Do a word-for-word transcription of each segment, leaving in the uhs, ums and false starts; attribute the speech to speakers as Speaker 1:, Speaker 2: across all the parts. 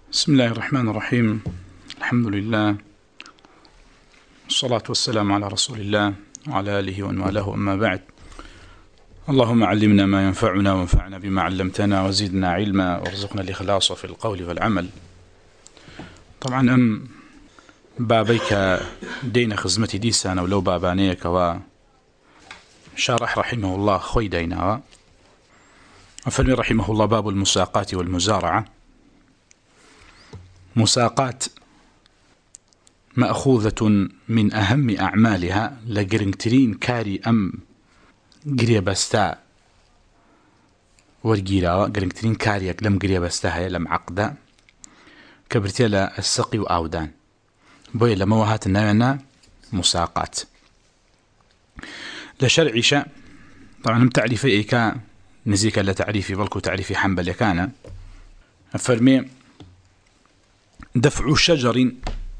Speaker 1: بسم الله الرحمن الرحيم. الحمد لله والصلاة والسلام على رسول الله وعلى آله ومن والاه، أما بعد. اللهم علمنا ما ينفعنا وانفعنا بما علمتنا وزدنا علما وارزقنا الإخلاص في القول والعمل. طبعا أم بابيك دين خزمتي ديسان ولو بابانيك وشارح رحمه الله خوي دينا وفلمي رحمه الله باب المساقات والمزارعة. مساقات مأخوذة من أهم أعمالها لقرنكترين كاري أم قريبستا والقيراوة قرنكترين كاري لم قريبستا لم عقدا كبرتيلا السقي وآودان بوي لموهات الناينا مساقات لشرع شاء. طبعا لم تعريفي إيكا نزيكا لتعريفي بلكو تعريفي حنبل كان فرمي دفع شجر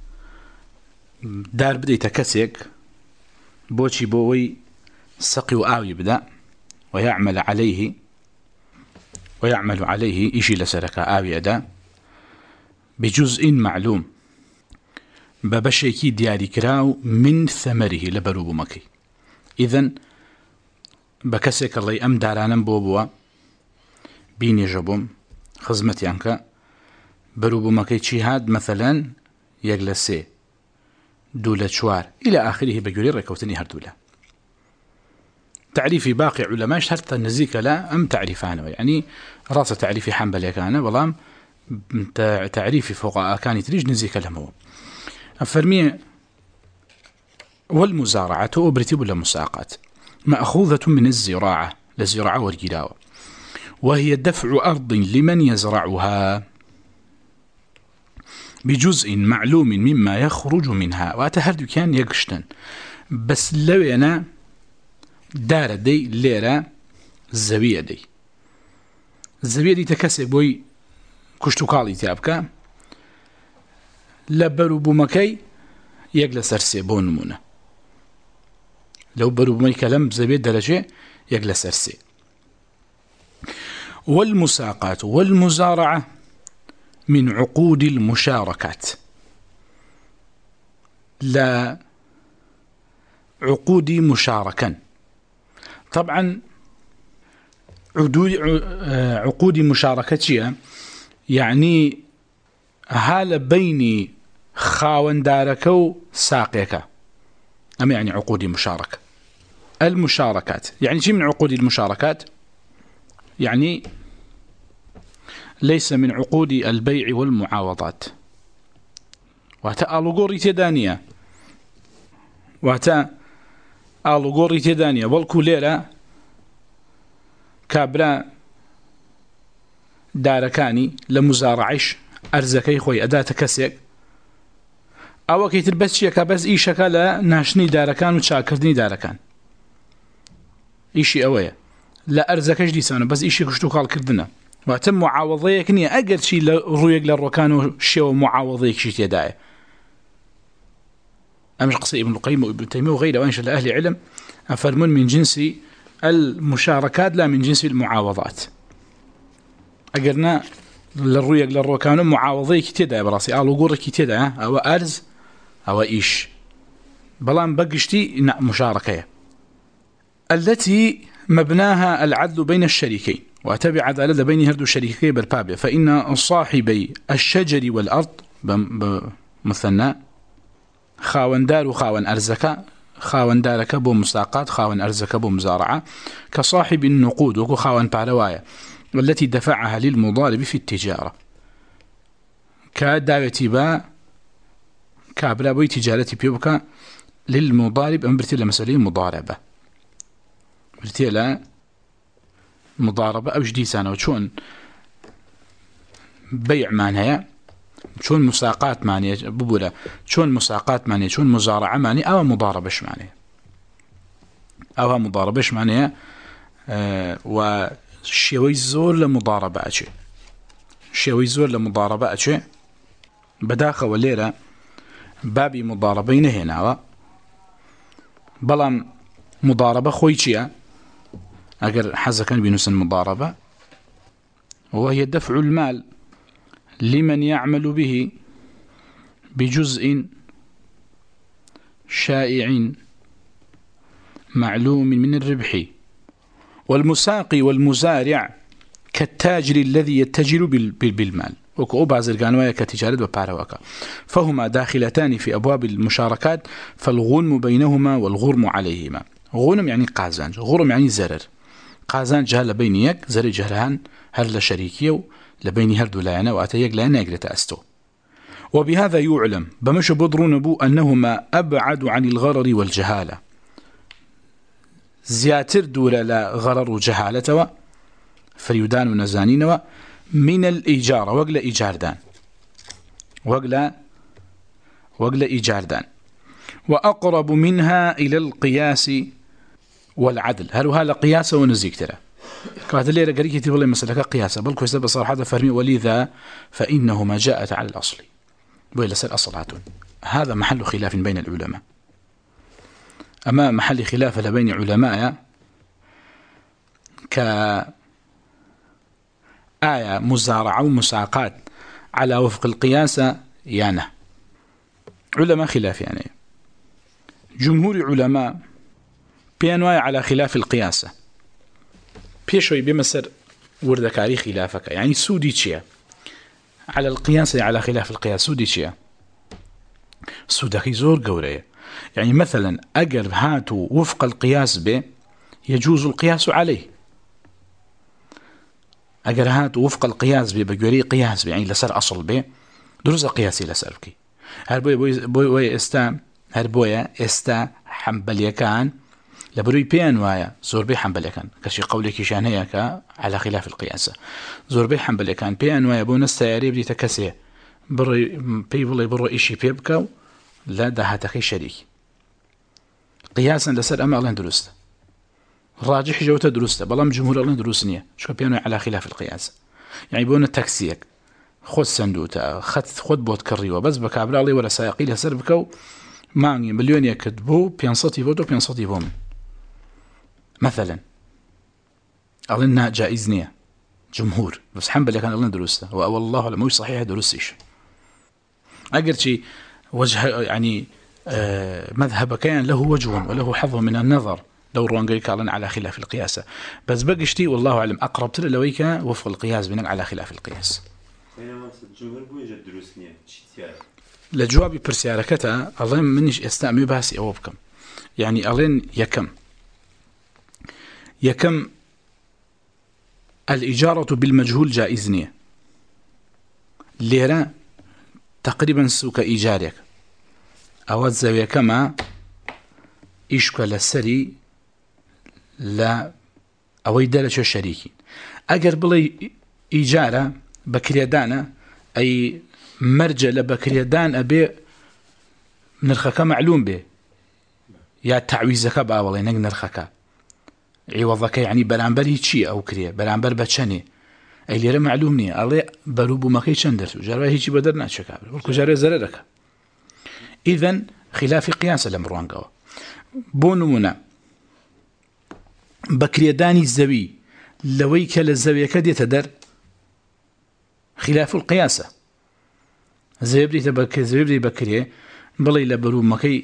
Speaker 1: دار بدي تكسك بوشي بوي سقي وآوي بدأ ويعمل عليه ويعمل عليه إشي لسرك آوي أدا بجزء معلوم ببشيكي دياري كراو من ثمره لبروب مكي. إذن بكسك الله أم دارانا بوبوا بيني جبوم خزمتي عنك بروب مكي چي هاد مثلا يجلسي دولة شوار إلى آخره بجوري ركوتني هردولة. تعريفي باقي علماء شهرت النزيك لا أم تعريفانه يعني راس تعريفي حنبل كان والله تعريفي فوق كان تريج نزيك لهم أفرمي. والمزارعة أبرتب لمساقات مأخوذة من الزراعة لزراعة والجراوة، وهي دفع أرض لمن يزرعها بجزء معلوم مما يخرج منها. واتهرد كان يقشتن بس لو أنا دار دي ليرة الزبية دي الزبية دي تكسب بوي كشتوكالي تابكا لبرو بمكي يجلس أرسي بونمونة لو برو بمكي لم زبية درجة يجلس أرسي. والمساقات والمزارعة من عقود المشاركات لا عقود مشاركا. طبعا عقود مشاركة يعني هال بين خاون دارك وساقيك أم يعني عقود مشاركة. المشاركات يعني شيء من عقود المشاركات يعني ليس من عقود البيع والمعاوضات. واتا ألغوري تدانية واتا ألغوري تدانية والكو ليلة كابرا داركاني لمزارعش أرزكي خوي أداة كسيك أو كيتر بس شيكا بس إيشكا لا ناشني داركان وتشاكردني داركان إيشي أويا لا أرزكش ديسانو بس إيشي كشتو قال كردنا وتم معاوضيك نية أقل شيء لرويق للركان وشيء معاوضيك شيء تداعي. أمش قصي ابن القيم وابن تيمية وغيره وإن شاء الله أهل علم أفرمون من جنس المشاركات لا من جنس المعاوضات. أقلنا للرويق للركان معاوضيك تداعي براسي ألو قورك تداعي أو أرز أو إيش بلان بقشتي مشاركة التي مبناها العدل بين الشريكين وأتبع عدالة بين هردو الشريكين بالبابية. فإن صاحبي الشجر والأرض مثنى خاون دار وخاون أرزك خاون دارك بو مساقات خاون أرزك بو مزارعة كصاحب النقود وكو خاون بارواية والتي دفعها للمضارب في التجارة كداوتي با كابلا بوي تجارتي بيوبكا للمضارب أم برتلا مسألة مضاربة برتلا مضاربة أو جديسانة وشون بيع مانها شون مساقات مانية ببولا شون مساقات مانية شون مزارعة مانية أو مضاربش مانية أو مضاربش مانية آه وشيوي زور لمضاربة أشي شيوي زور لمضاربة أشي بداخة والليلة بابي مضاربين هنا بلان مضاربة خويتشيا أجر حزة كان بنفس المضاربة وهي دفع المال لمن يعمل به بجزء شائع معلوم من الربح، والمساقي والمزارع كالتاجر الذي يتجر بالمال وكو بازرگانوية كتجارة بباروكا، فهما داخلتان في أبواب المشاركات، فالغنم بينهما والغرم عليهما. غنم يعني قازانج، غرم يعني زرر. قازانج هل بينيك زرر جهران هل لشريكيو لبيني هردو لاينا واتيك لاينا يقرأ تأستو. وبهذا يعلم بمش بدرون بو أنهما أبعد عن الغرر والجهالة، زياتر دولة لا غرر وجهالة فريدان ونزانين من الإيجار وقل إيجاردان وقل وقل إيجاردان وأقرب منها إلى القياس والعدل. هل هذا قياس ونزيك ترى كانت اللي رجلي كتب الله مسألة قياسا بل كويس بصراحة فرمي، ولذا فإنهما جاءت على الأصل وإلا سر أصلات. هذا محل خلاف بين العلماء. أما محل خلاف بين علماء كآية مزارعة ومساقات على وفق القياس يعني علماء خلاف، يعني جمهور علماء بينواي على خلاف القياس بيشوي بمسر وردكاري خلافك، يعني سودي تشيا على القياس على خلاف القياس سودي تشيا سودكي زور قورية. يعني مثلا أجر هاتوا وفق القياس به يجوز القياس عليه، أجر هاتوا وفق القياس به بجوري قياس به يعني لسر أصل به دروس قياسي لسركي. هربوي بوي بوي استا هربويا استا حنبليا كان لبروي بيان وايا زور بي حنبليا كان كشي قولي كيشان هيك على خلاف القياس زور بي حنبليا كان بيان وايا بو نستياري بدي تكسي بري بي بلي برو إشي بيبكو لا ده هاتخي شريك قياسا لسر أما الله درسته راجح جوته درسته بلام جمهور الله درسنيه شو بيانو على خلاف القياس. يعني بون تاكسيك خد صندوقه خد خد بوت كريوه بس بكابر الله ولا سايقي له سربكو ماني مليون يكتبوا بينصتي فوتو بينصتي فوم مثلا أظنها جائز نية جمهور بس حنبل كان الله درسته والله مش صحيح درسيش أقل شيء وجه يعني آه مذهب كان له وجه وله حظ من النظر لو روانجي كالن على خلاف القياس بس بقشتي والله أعلم أقرب ترى لويك وفق القياس بناء على خلاف القياس. لجوابي برسياركتا أظن منش استعمي باسي أوبكم يعني أظن يكم يكم الإجارة بالمجهول جائزنية ليرا تقريبا سوك إيجارك أود زاوية كما إشكال السري لا أويد شو الشريكين أجر بلي إيجارة بكريدانا أي مرجع لبكريدان أبي نرخك معلوم به يا تعويزك بقى والله نق نرخك عوضك يعني برانبر شيء أو كريه برانبر بتشني أي ليرة معلومني الله بروبو ما كيش ندرس جرى هيك بدرنا شكابل والكو جرى زررك. إذن خلاف قياس الأمران قوا بونمنا بكريداني الزوي لويك للزوية كد يتدر خلاف القياس زيبري تبكي زيبري بكريه بلي لبرو مكي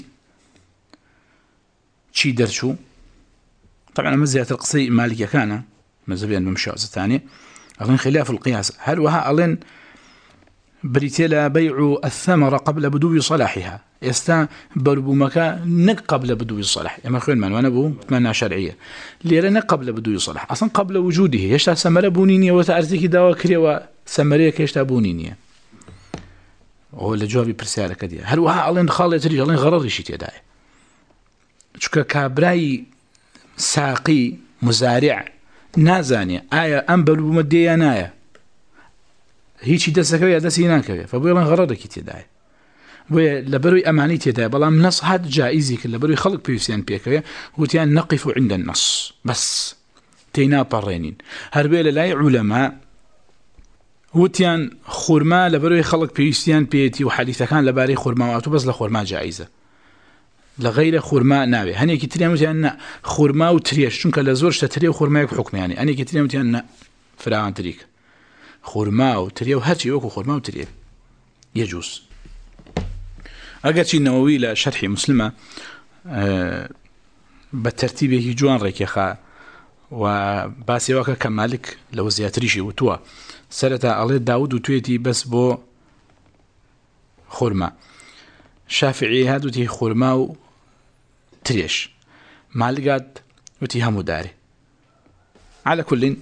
Speaker 1: شي درشو طبعا مزيات القصي مالكي كان مزبيان بمشاوز الثاني أظن خلاف القياس هل وها أظن بريتيلا بيع الثمرة قبل بدو صلاحها يستا بربو مكا نق قبل بدو الصلاح يا مخوين من وانا بو اتمنى شرعية ليرنا قبل بدو الصلاح أصلا قبل وجوده يشتا سمرة بونينية وتأرزيك داوا كريا وسمرية كيشتا بونينية هو اللي جوابي برسالة كدية هل وها أظن خالي تريج أظن غرر شيء تداعي شكا كابراي ساقي مزارع نازانية آية أنبل بمدية ناية هيشي دسكوية دسيناكوية فبوي أظن غرر كي تداعي بوي لبروي أماني تداعي بلام نص هاد جائزي كلا بروي خلق بيوسيان بيكوية وتيان نقف عند النص بس تينا برينين هربيل لا علماء وتيان خورما لبروي خلق بيوسيان بيتي وحديثة كان لباري خورما واتو بس لخورما جائزة لغير خورما ناوي هني كتير متيان خورما وتريش شنك لزورش تري وخورما يك حكم يعني أنا كتير متيان فلان تريك خورما وتريه وهاتي وكو خورما وتريه يجوز. أقرشي النووي لشرح مسلمة أه بالترتيب جوان ريكيخا وباسي وكا كمالك لو زياتريشي وتوا سرتا الله داود وتويتي بس بو خورما. شافعي هادو تي خورما وتريش مالقات وتي همو داري. على كل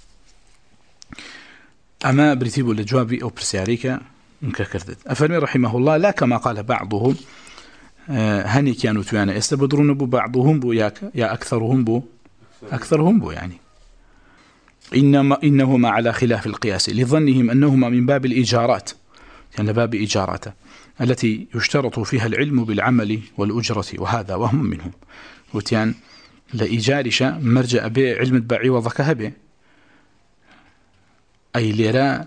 Speaker 1: أما بريتيبو لجوابي أو برسياريكا انككردت. أفرمي رحمه الله لا كما قال بعضهم آه هني كانوا توانا يستبدرون بو بعضهم بو ياك يا أكثرهم بو أكثرهم بو يعني إنما إنهما على خلاف القياس لظنهم أنهما من باب الإيجارات يعني باب إيجاراته التي يشترط فيها العلم بالعمل والأجرة وهذا وهم منهم وتيان لإيجارش مرجع به علم الباعي وضكها به أي ليرا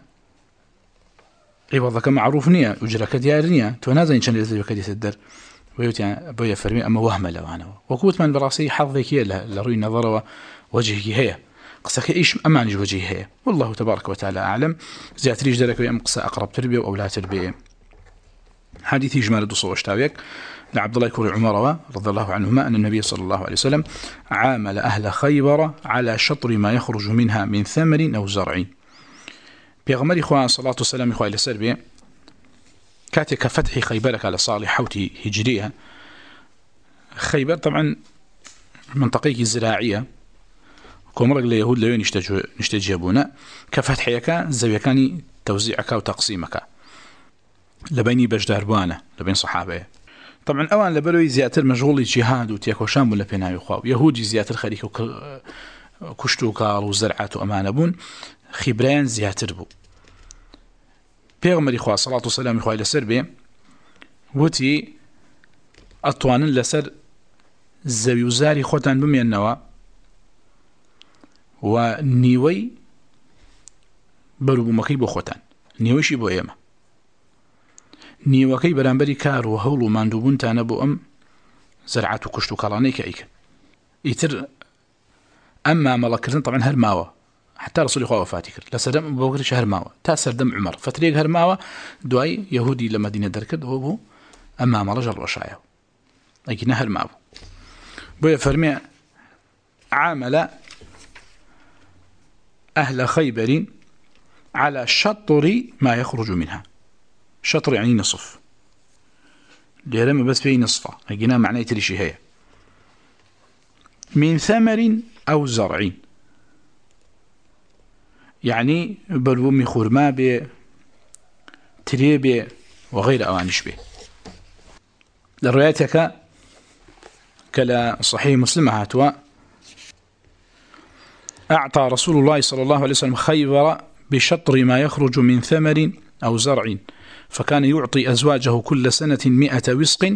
Speaker 1: عوضك معروف نية أجرك ديار نية تونازا إن شان يزيبك يسدر ويوتيان بويا فرمي أما وهم لوانا وكوت من براسي حظك لروي النظر ووجهك هي قصك إيش أمانج وجهه هي والله تبارك وتعالى أعلم زيات ريج ذلك ويأم قصة أقرب تربية أو لا تربية. حديث إجمال الدصو واشتاويك لعبد الله كوري عمر رضي الله عنهما أن النبي صلى الله عليه وسلم عامل أهل خيبر على شطر ما يخرج منها من ثمر أو زرع. بيغمر إخوان صلاة والسلام إخوان إلى سربية كاتك فتح خيبرك على صالح حوتي هجرية. خيبر طبعا منطقيك الزراعية كومرق ليهود ليون نشتجيبونا كفتحيك زويكاني توزيعك وتقسيمك لبيني بجداربوانا لبين صحابه. طبعا اوان لبلوي زياتر مشغول جهاد وتيكوشام ولا بيناي خو يهودي زياتر خريك وكشتوكا وزرعات وامانه بون خبران زياتر بو. بيغمر إخوة صلاة والسلام إخوة إلى سربي وتي أطوان لسر زويوزاري خوتان بمي النوا ونيوي برو بمكي بو خوتان نيويشي بو إيما نيوكي برانبري كار وهول وماندوبون تانا بو أم زرعات وكشتو كالانيك أيك يتر أما ملكرتن طبعا هرماوة حتى رسول الله وفاتكر لسردم أبو بكر هرماوة تاسر دم عمر فتريق هرماوة دواي يهودي لمدينة دركد وهو أمام رجل وشايه لكن هرماوة بويا فرمي عامل أهل خيبر على شطر ما يخرج منها. شطر يعني نصف ليرم بس فيه نصفه لكنها معناه تريشي هي من ثمر أو زرع يعني بلومي خرما به تريبه وغير أوانش به. لروايتك كلا صحيح مسلم هاتوا أعطى رسول الله صلى الله عليه وسلم خيبر بشطر ما يخرج من ثمر أو زرع فكان يعطي أزواجه كل سنة مئة وسق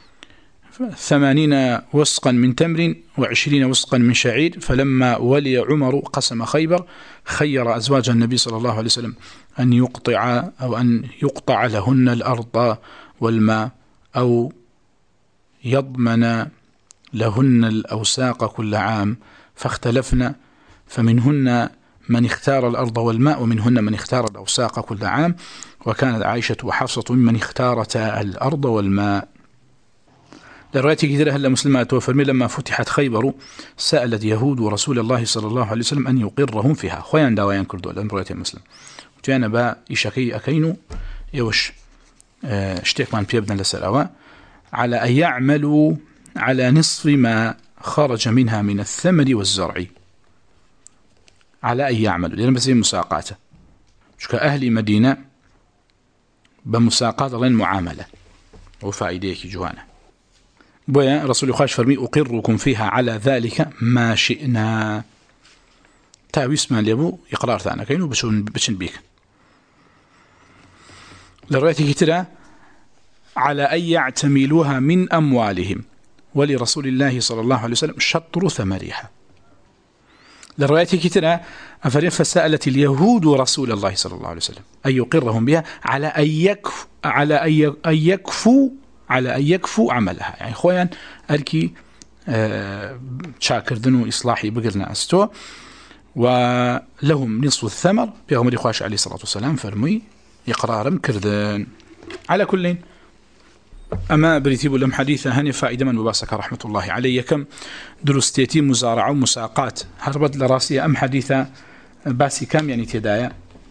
Speaker 1: ثمانين وسقا من تمر وعشرين وسقا من شعير. فلما ولي عمر قسم خيبر خير أزواج النبي صلى الله عليه وسلم أن يقطع أو أن يقطع لهن الأرض والماء أو يضمن لهن الأوساق كل عام فاختلفنا فمنهن من اختار الأرض والماء ومنهن من اختار الأوساق كل عام وكانت عائشة وحفصة ممن اختارتا الأرض والماء. لروايتي كثيرة هلا مسلمات وفرمي لما فتحت خيبر سألت يهود ورسول الله صلى الله عليه وسلم أن يقرهم فيها خويا داويان كردو لأن روايتي مسلم وتيانا با إشاكي أكينو يوش اشتيك من بيبنا لسرعوا على أن يعملوا على نصف ما خرج منها من الثمر والزرع على أن يعملوا لأن بس مساقاته شو كأهل مدينة بمساقات لين معاملة وفائديك جوانا بويا رسول الله فرمي أقركم فيها على ذلك ما شئنا تاويس ما ليبو إقرار ثانا كينو بشن بشن بيك. لروايتي كتيرا على أن يعتملوها من أموالهم ولرسول الله صلى الله عليه وسلم شطر ثمرها. لروايتي كتيرا أفرين فسألت اليهود رسول الله صلى الله عليه وسلم أن يقرهم بها على أن يكفوا على أن يكفوا على أن يكفوا عملها يعني خويا أركي آه شاكر ذنو إصلاحي بقرنا أستو ولهم نصف الثمر بيغمر خواش عليه الصلاة والسلام فرمي إقرارا كردن. على كل أما بريتيب لهم حديثة هني فائدة من مباسك رحمة الله عليه كم درستيتي مزارعة ومساقات هربت لراسية أم حديثة باسي كم يعني تدايا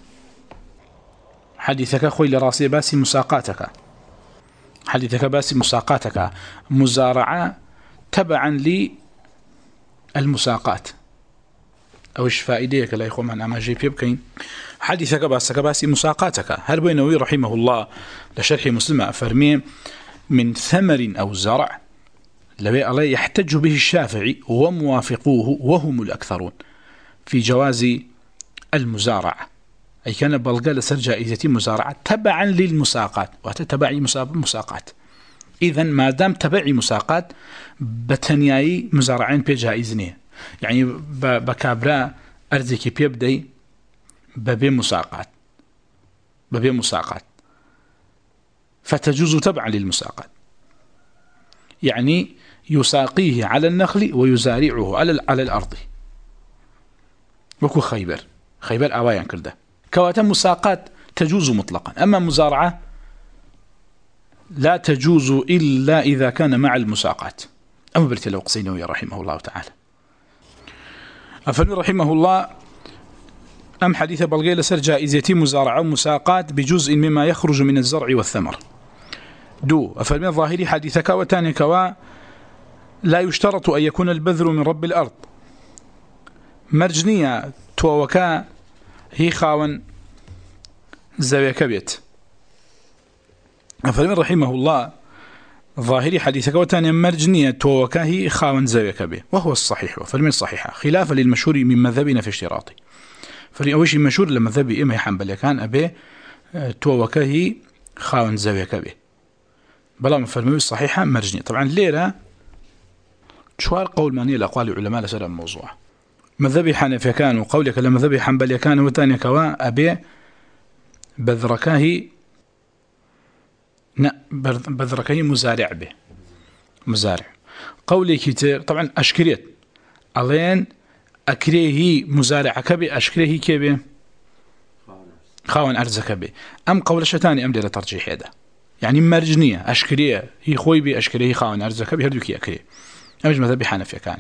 Speaker 1: حديثك خوي لراسية باسي مساقاتك حديثك باسي مساقاتك مزارعة تبعا للمساقات أوش فائديك لا يخو من أما جيب يبكين حديثك باسك باسي مساقاتك هل بينوي رحمه الله لشرح مسلمة فرمي من ثمر أو زرع لبي الله يحتج به الشافعي وموافقوه وهم الأكثرون في جواز المزارعة أي كان بلغة لسر جائزة مزارعة تبعا للمساقات وتتبعي مساقات إذن ما دام تبعي مساقات بتنياي مزارعين بجائزنيه يعني بكابرا أرزكي بيبدي ببي مساقات ببي مساقات فتجوز تبعا للمساقات يعني يساقيه على النخل ويزارعه على على الأرض وكو خيبر خيبر أوايا كرده كواتا مساقات تجوز مطلقا أما مزارعة لا تجوز إلا إذا كان مع المساقات أما برت الوقسينوي رحمه الله تعالى أفلم رحمه الله أم حديث بلغي لسر جائزة مزارعة ومساقات بجزء مما يخرج من الزرع والثمر دو أفلم ظاهري حديثك وتانك و لا يشترط أن يكون البذر من رب الأرض مرجنية تووكا هي خاون زاوية كبيت أفلم رحمه الله ظاهري حديثك وتاني مرجنية تووكا هي خاون زاوية كبيت وهو الصحيح وفلم الصحيحة خلافا للمشهور من مذهبنا في اشتراطي فلي أول شيء مشهور لمذهب إما يحنبل كان أبي تووكا هي خاون زاوية كبيت بلا مفرمي الصحيحة مرجنية طبعا ليلة شوار قول ماني لأقوال العلماء لسلام الموضوع مذهبي حنفي كان وقولك لمذهبي حنبل كان وتاني كوا أبي بذركاه نا بذركاه مزارع به مزارع قولي كتير طبعا أشكريت ألين أكريه مزارع كبي أشكريه كبي خاون أرزك به أم قول شتاني أم دير ترجيح هذا يعني مرجنية أشكريه هي خوي بي أشكريه خاون أرزك به هردوكي أكريه أمج مذهبي حنفي كان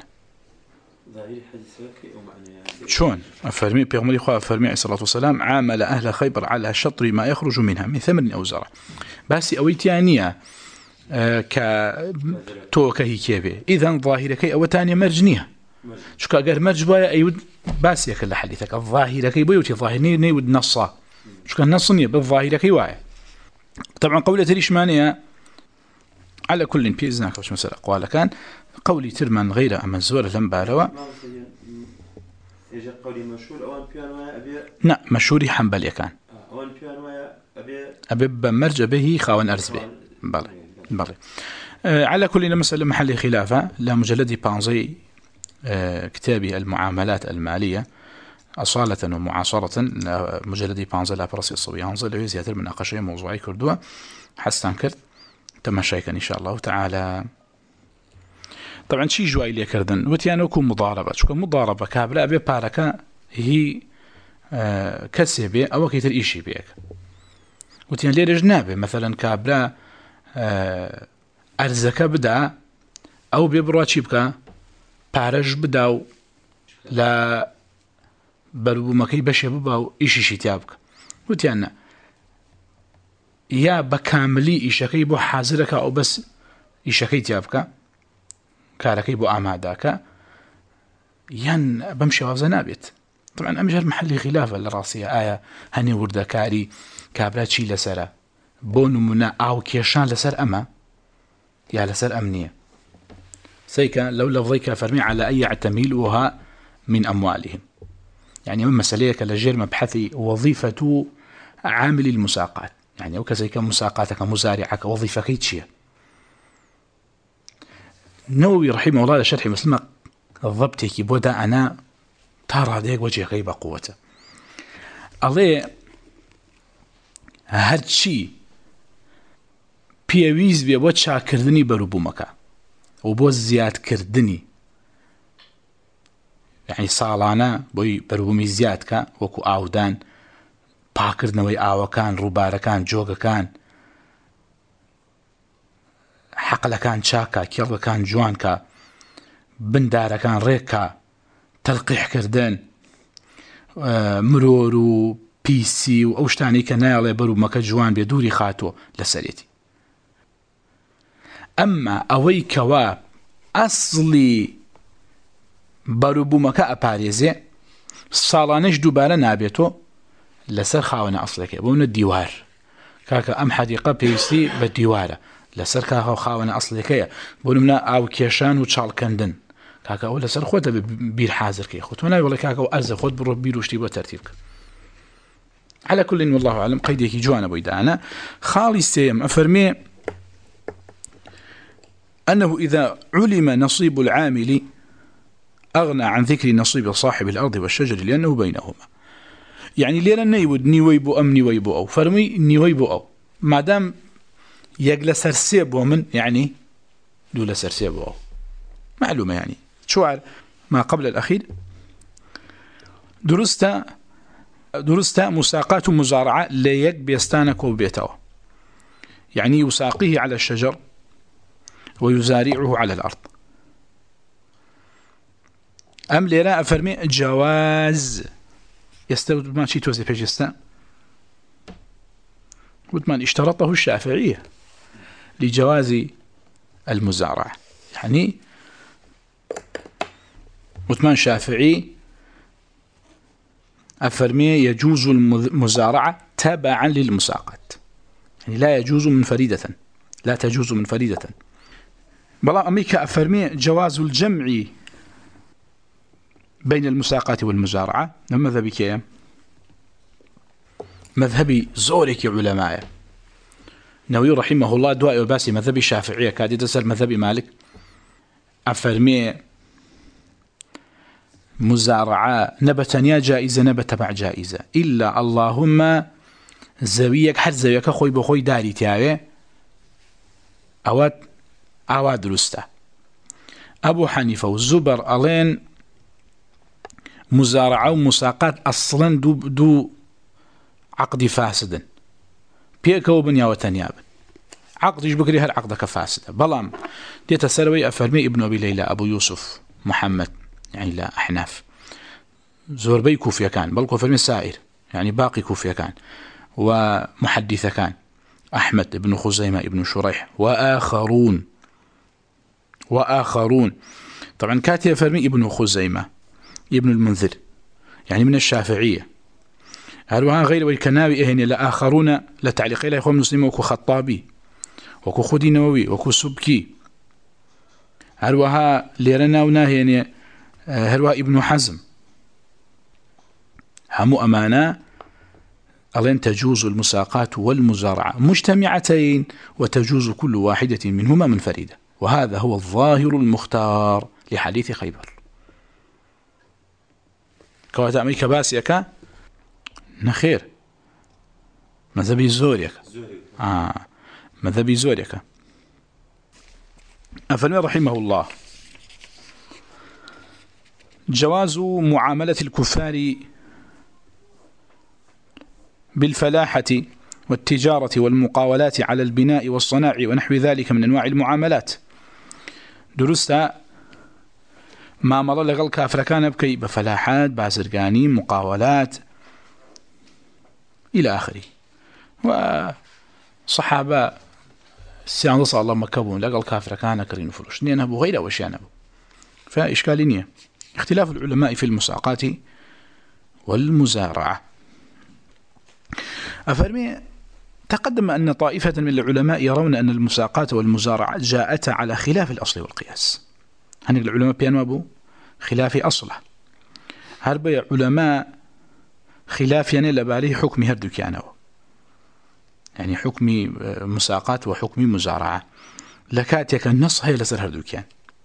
Speaker 1: شون أفرمي بيغمري خواه أفرمي عليه الصلاة والسلام عامل أهل خيبر على شطر ما يخرج منها من ثمر أو زرع بس أويتيانية آه كتوكا هي كيبه إذن ظاهرة كي أو تانية مرجنية شو كأجر مرج بايا أيود باسية كل حديثك الظاهرة كي بيوتي ظاهرني نيود نصا شو كان نصني بالظاهرة كي واعي طبعا قولة الإشمانية على كل بيزناك وش مثلا أقوال كان قولي ترمان غير أما الزور لنبالوا قولي مشهور أوان بيانويا أبي لا مشهوري حنبل كان أوان بيانويا أبي أبي بمرج به خاون أرز به بله بله آه على كل مسألة محل خلافة لا مجلد بانزي آه كتابي المعاملات المالية أصالة ومعاصرة مجلد بانزي لا برسي الصبيان ظل زيادة من نقاشية موضوعي كردوة حستان كرد تمشيكا إن شاء الله تعالى طبعا شي جوائي لي كردن وتيانوكو مضاربة شو مضاربة كابلا أبي باركا هي آه كسبة أو كيتر إيشي بيك وتيان لي رجنابه مثلا كابلا آه أرزك بدا أو بيبروا تشيبكا بارج بداو لا بربو مكي بشي بباو إيشي شتيابك وتيانا يا بكاملي إيشاكي بو حاضرك أو بس إيشاكي تيابك كاركي بو أماداك ين بمشي وافزا نابت طبعا أمجر محلي خلافة لراسية آية هني وردا كاري كابراتشي لسرة بونو منا أو كيشان لسر أما يا لسر أمنية سيكا لو لفظيك فرمي على أي اعتميلوها من أموالهم يعني من مسأليك لجير مبحثي وظيفة عامل المساقات يعني وكذلك مساقاتك مزارعك وظيفة كيتشيه نووي رحمه الله لشرح مسلمة الضبط بودا أنا ترى ديك وجه غيبة قوته الله هرشي بيويز بي بو چا كردني بربو مكا و بو زياد كردني يعني ساڵانە بۆی بەروبوومی زیادکە وەکو ئاودان پاکردنەوەی ئاوەکان ڕووبارەکان جۆگەکان حەقلەکان چاکە کێڵەکان جوانکە بندارەکان ڕێککە تەلقیحکردن مرۆر و پیسی و ئەو شتانی کە نایڵێ بەروبوومەکە جوان بێ دووری خاتۆ لەسەرێتی. ئەمما ئەوەی کەوا ئەسڵی بەروبوومەکە ئەپارێزێ ساڵانەش دووبارە نابێتۆ لەسەر خاوەنە ئەسڵەکە بۆنە دیوار کاکە ئەم حەدیقە پێویستی بە دیوارە لەسەر کاخە خاوەنە ئەسڵەکەیە بۆ نمونە ئاو کێشان و چاڵکەندن کاکە ئەو لەسەر خۆتە بیر حازرکەی خۆ تۆ ناوی وڵی کاکە و ئەرزە خۆت بڕۆ بیر وشتی بۆ تەرتیب بکە. على كل والله أعلم قيدێکی جوانە بۆی دانا. خاڵی سێم ئەفەرمێ أنه إذا علم نصيب العامل أغنى عن ذكر نصيب صاحب الأرض والشجر لأنه بينهما. يعني ليرا نيود نيوي بو أم نيوي بو أو فرمي نيوي بو أو ما دام يجلس سرسيب ومن يعني دول سرسيب بو أو معلومة يعني شو ما قبل الأخير درست درست مساقات مزارعة ليك بيستانك وبيته يعني يساقيه على الشجر ويزارعه على الأرض. أم ليرا أفرمي جواز يستوجب ما شيء توزي بيجستا وثمان اشترطه الشافعية لجواز المزارعة يعني وثمان شافعي أفرمي يجوز المزارعة تبعا للمساقات يعني لا يجوز منفردة لا تجوز منفردة. بلا أمريكا أفرمي جواز الجمع بين المساقات والمزارعة. مذهبي كيام مذهبي زورك علماء نووي رحمه الله دواء وباسي مذهبي الشافعية كادي تسر مذهبي مالك أفرمي مزارعة نبتنيا جائزة نبت تبع جائزة إلا اللهم زويك حد زويك خوي بخوي داري تياوي أواد أواد درسته. أبو حنيفة والزبر ألين مزارعة ومساقات أصلا دو, دو عقد فاسدا بيكو بنيا وتنيابا عقد يجبكري هالعقدك فاسدة بلام ديتا سروي أفرمي ابن أبي ليلى أبو يوسف محمد يعني لا أحناف زوربي كوفيا كان بل أفرمي سائر يعني باقي كوفيا كان ومحدث كان أحمد ابن خزيمة ابن شريح وآخرون وآخرون طبعا كاتي أفرمي ابن خزيمة ابن المنذر يعني من الشافعية. هلوها غير والكناوي إهن لآخرون لتعليق إلى إخوان المسلمين وكو خطابي وكو خدي نووي وكو سبكي. هلوها ليرنا وناهي هلوها ابن حزم همو أمانا ألين تجوز المساقات والمزارعة مجتمعتين وتجوز كل واحدة منهما منفردة وهذا هو الظاهر المختار لحديث خيبر. كواتا أمريكا باسيكا نخير مذهبي زوريك آه مذهبي زوريك. أفلم رحمه الله جواز معاملة الكفار بالفلاحة والتجارة والمقاولات على البناء والصناع ونحو ذلك من أنواع المعاملات. درست ما مر لغل كافر كان بكي بفلاحات بازرقاني مقاولات إلى آخره. وصحابة السيان صلى الله مكبون لغل كافر كان كرين فلوش نينهبوا غير وشيانهبوا فإشكالينية اختلاف العلماء في المساقات والمزارعة. أفرمي تقدم أن طائفة من العلماء يرون أن المساقات والمزارعة جاءتا على خلاف الأصل والقياس. هني العلماء بيانوا أبو خلاف أصله هربي علماء خلاف يعني لباليه حكم هردو كانوا يعني حكم مساقات وحكم مزارعة لكاتيك النص هي لسر هردو كان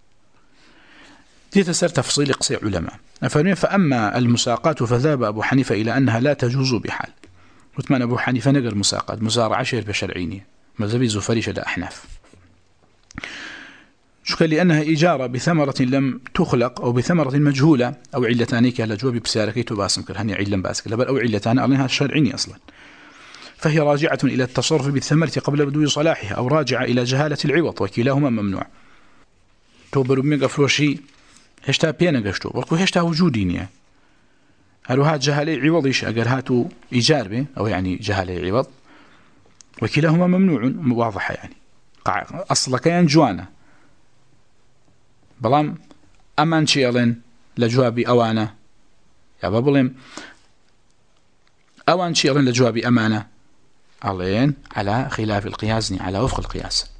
Speaker 1: دي تسر تفصيل قصي علماء. أفرمي فأما المساقات فذهب أبو حنيفة إلى أنها لا تجوز بحال وثمان أبو حنيفة نقر مساقات مزارعة شير بشرعيني مذهبي زفريش لأحناف. شكل لأنها إجارة بثمرة لم تخلق أو بثمرة مجهولة أو علتانيك لجواب بسياركي تباسم كرهني علم باسك لبل أو علتان أرنها الشرعيني أصلا، فهي راجعة إلى التصرف بالثمرة قبل بدو صلاحها أو راجعة إلى جهالة العوض، وكلاهما ممنوع. توبرو بميقى فروشي هشتا بينا قشتو بلكو هشتا وجودينيا هلو هات جهالي عوضيش أقر هاتو إيجار به أو يعني جهالي عوض، وكلاهما ممنوع واضحة يعني أصلا كيان جوانا بلام أمان شيئلين لجوابي أوانا يا بابلين أوان شيئلين لجوابي أمانة علين على خلاف القياس على وفق القياس.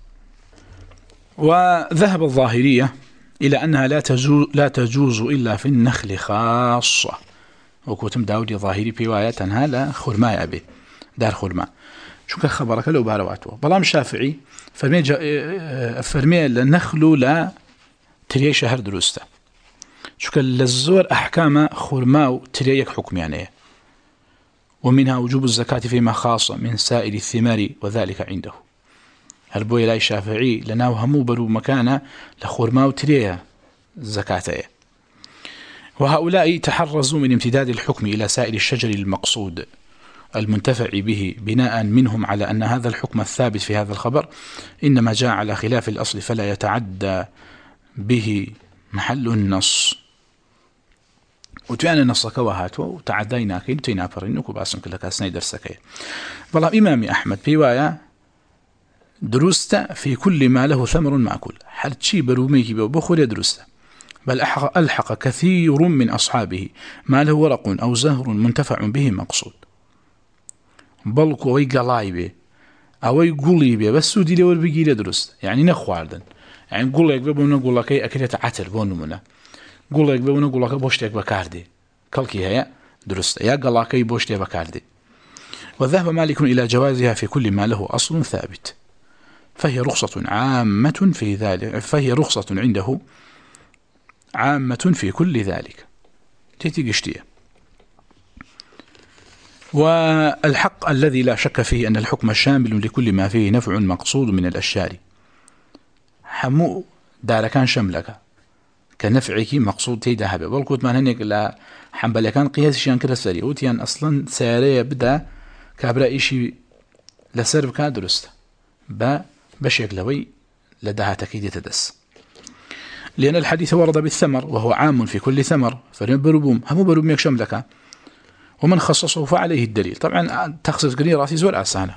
Speaker 1: وذهب الظاهرية إلى أنها لا تجوز, لا تجوز إلا في النخل خاصة، وكتم داودي ظاهري بواياتها لا خرماء أبي دار خرماء شو كخبرك لو بارواته بلام شافعي فرمي فرمي النخل لا تري شهر درسته شو كالزور أحكام خرماء تريك حكم يعني، ومنها وجوب الزكاة فيما خاص من سائر الثمار وذلك عنده. هربوي لا الشافعي لنا وهمو برو مكانه لخرماء تريه زكاته. وهؤلاء تحرزوا من امتداد الحكم إلى سائر الشجر المقصود المنتفع به بناء منهم على أن هذا الحكم الثابت في هذا الخبر إنما جاء على خلاف الأصل فلا يتعدى به محل النص. وتوانا نصك وهاتوا وتعدينا كين تينا فرينك وباسم كل كاسني درسك. والله إمام أحمد بيوايا دروست في كل ما له ثمر مأكل حال شي بروميك بخور درست، بل ألحق كثير من أصحابه ما له ورق أو زهر منتفع به مقصود، بل كوي قلايبه أو يقولي به بس ودي لور بيجي درست يعني نخواردن يعني نقول لك ببونا نقول لك أكلة عتر بونمنا قول لك ببونا نقول لك بوشتك بكاردي كلكي هي درست يا قال لك بوشتك بكاردي. وذهب مالك إلى جوازها في كل ما له أصل ثابت، فهي رخصة عامة في ذلك فهي رخصة عنده عامة في كل ذلك تيتي قشتية. والحق الذي لا شك فيه أن الحكم شامل لكل ما فيه نفع مقصود من الأشجار، حمو دار كان شملك كنفعك مقصود تيدا هبه والكوت ما هنيك لا حنبل كان قياس شان كده سري وتيان أصلا سارية بدا كابرا إشي لسرب كان درست با بشيك لوي لدها تكيد تدس، لأن الحديث ورد بالثمر وهو عام في كل ثمر فلنبربوم همو بربوم يكشملك، ومن خصصه فعليه الدليل. طبعا تخصص قرير راسي زور أسانة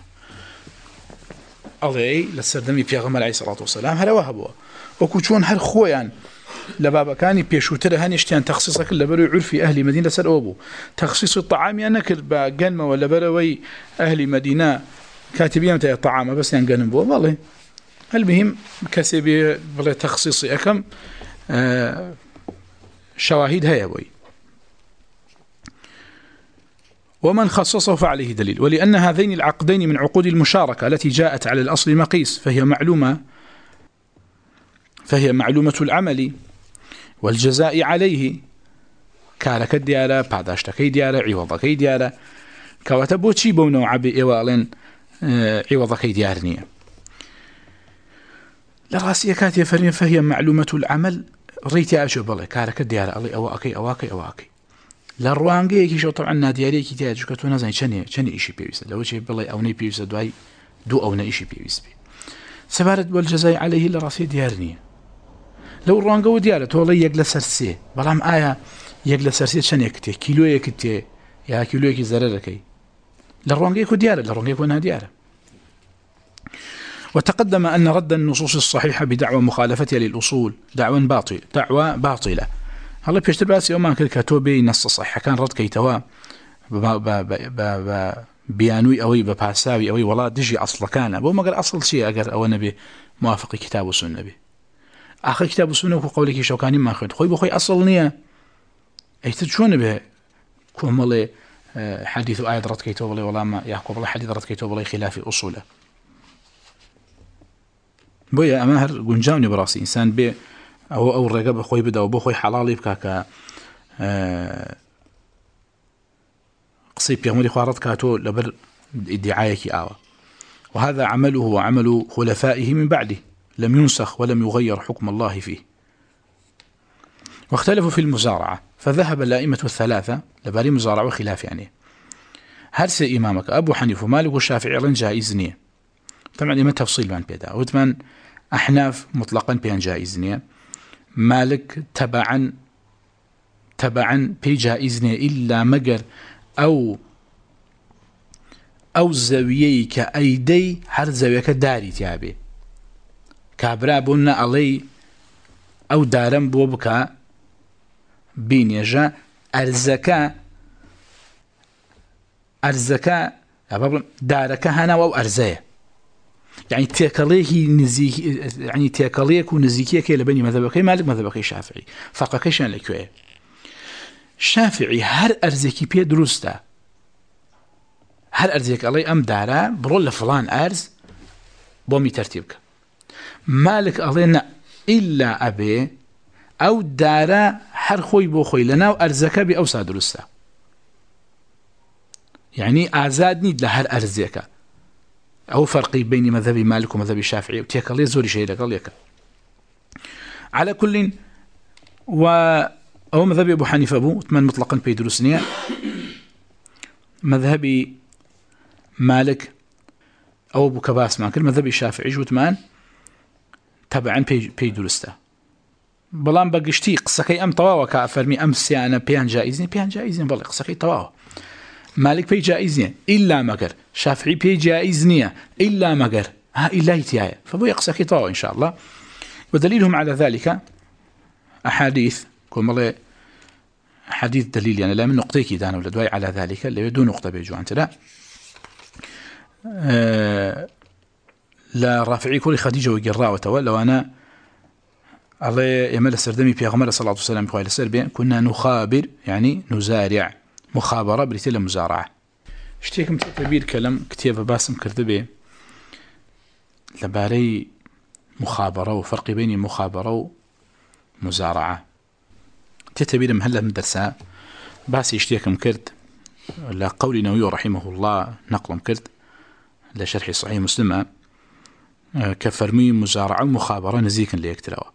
Speaker 1: أضعي للسردمي بيغمال عليه الصلاة والسلام هلا وهبوا وكوشون هل خويا لبابا كاني بيشوتر هنشتين تخصيصك لبروي عرفي أهل مدينة سر أبو تخصيص الطعام يعني نكر بجنمة ولا بروي أهل مدينة كاتبين تاع الطعام بس ينجنبوا والله المهم كسبي بلا تخصيص أكم آه شواهد هيا بوي. ومن خصصه فعليه دليل، ولأن هذين العقدين من عقود المشاركة التي جاءت على الأصل مقيس فهي معلومة فهي معلومة العمل والجزاء عليه كارك الديارة بعداشتكي ديارة عوضكي ديارة كواتبوتشي بونو عبي إيوالين عوضكي ديارنية لراسية كاتية فرين فهي معلومة العمل ريتي أشوف بالله كارك الديارة الله أواكي أواكي أواكي لروانجي كي شو طبعا نادياري كي تيجي كتو نازني شني شني إشي بيوسد لو شيء بالله أو ني بيوسد دواي دو أو ني إشي بيوسد سبارد والجزاء عليه لراسية ديارنية لو روانجو ديارة والله يجلس سرسي بلام آية يجلس سرسي شني كتير كيلو يكتير يا كيلو يكي زرركي لروانجي كو ديارة لروانجي كو ناديارة. وتقدم أن رد النصوص الصحيحة بدعوى مخالفتها للأصول دعوى باطل دعوى باطلة. هلا بيشتر باسي أمان كل كتوبي نص صحيح كان رد كيتوا بيانوي أوي بباساوي أوي والله دجي أصل كان أبو ما قال أصل شيء أجر أو نبي موافق كتاب والسنة به آخر كتاب والسنة وقولك شوكاني ما خد خوي بخوي أصل نية أي تشون به كم والله حديث آية رد كيتوا والله ما يحكم الله حديث رد كيتوا والله خلاف أصوله بويا أماهر جنجاوني براسي إنسان بي أو أو الرجاب خوي بدا وبخوي حلالي بكاكا أه قصيب يغمري خوارد كاتو لبر ادعايك آوى، وهذا عمله وعمل خلفائه من بعده لم ينسخ ولم يغير حكم الله فيه. واختلفوا في المزارعة، فذهب الأئمة الثلاثة لباري مزارعة وخلاف يعني هرسي إمامك أبو حنيفة ومالك والشافعي لن جائز نية. طبعا إما تفصيل بان بيدا وثمان أحناف مطلقا بيان جائز نية، مالك تبعا تبعا بي جائز نية إلا مجر أو أو زاوية كأيدي هر زاوية كداري تيابي كابرا بونا علي أو دارم بوبكا بينيجا أرزكا أرزكا دارك هنا أو أرزايا يعني تيكاليه نزيك يعني تيكاليك ونزيكيه كي لبني مذهبك مالك مذهبك شافعي فرقك شان لكوي شافعي هر أرزكي بيه درسته هر أرزك الله أم دارا برول فلان أرز بومي ترتيبك مالك الله إلا أبي أو دارا هر خوي بو خوي لنا وأرزك بأوسع درسته يعني آزاد نيد لهر أرزك أو فرقي بين مذهبي مالك ومذهبي الشافعي وتيك الله زوري شيء لك الله على كل و أو مذهبي أبو حنيفة أبو ثمان مطلقا بيدرسني مذهبي مالك أو أبو كباس ماكل مذهبي الشافعي جوتمان تبعا بي بيدرسته بلان بقشتي قصكي أم طواوة كأفرمي أمس أنا بيان جائزين بيان جائزين بلي قصكي طواوة مالك بي جائزين إلا مقر شافعي بي جائزنية إلا مقر ها إلا يتيايا فبو يقصكي طواوة إن شاء الله. ودليلهم على ذلك أحاديث كما الله حديث دليل يعني لا من نقطيك دانا ولا دواي على ذلك اللي بدون نقطة بيجو أنت لا أه لا رافعي كل خديجة وقراء وتولى وأنا الله يمل السردمي بيغمر صلى الله عليه وسلم بخوال السربين كنا نخابر يعني نزارع مخابرة بريتلا مزارعة اشتيكم تعتبير كلام كتير باسم كردبي لباري مخابرة وفرق بين مخابرة ومزارعة تعتبير مهلا من درسها بس اشتيكم كرد لقول نووي رحمه الله نقل كرد لشرح صحيح مسلمة كفرمي مزارعة ومخابرة نزيكا ليكتلوا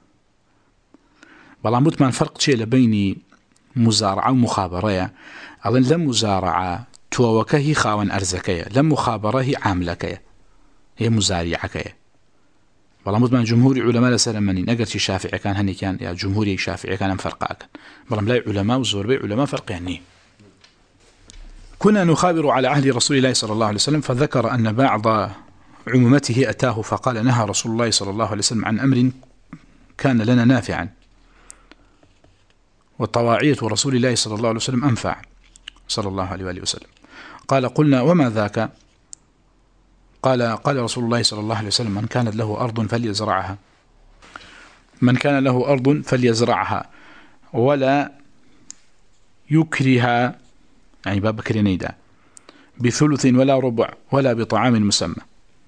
Speaker 1: بلان بوتمان فرق شيء لبيني مزارعة ومخابرة أظن لم مزارعة تووكه خاون أرزكية لم مخابرة هي عاملكية هي مزارعكية بلان بوتمان جمهوري علماء لسلمني نقرت شافعي كان هني كان يا جمهوري شافعي كان فرقاك بلان لا علماء وزور بي علماء فرق يعني كنا نخابر على عهد رسول الله صلى الله عليه وسلم فذكر أن بعض عمومته أتاه فقال نهى رسول الله صلى الله عليه وسلم عن أمر كان لنا نافعا وطواعية رسول الله صلى الله عليه وسلم أنفع صلى الله عليه وآله وسلم. قال قلنا وما ذاك؟ قال قال رسول الله صلى الله عليه وسلم من كانت له أرض فليزرعها من كان له أرض فليزرعها ولا يكره يعني باب كرينيدا بثلث ولا ربع ولا بطعام مسمى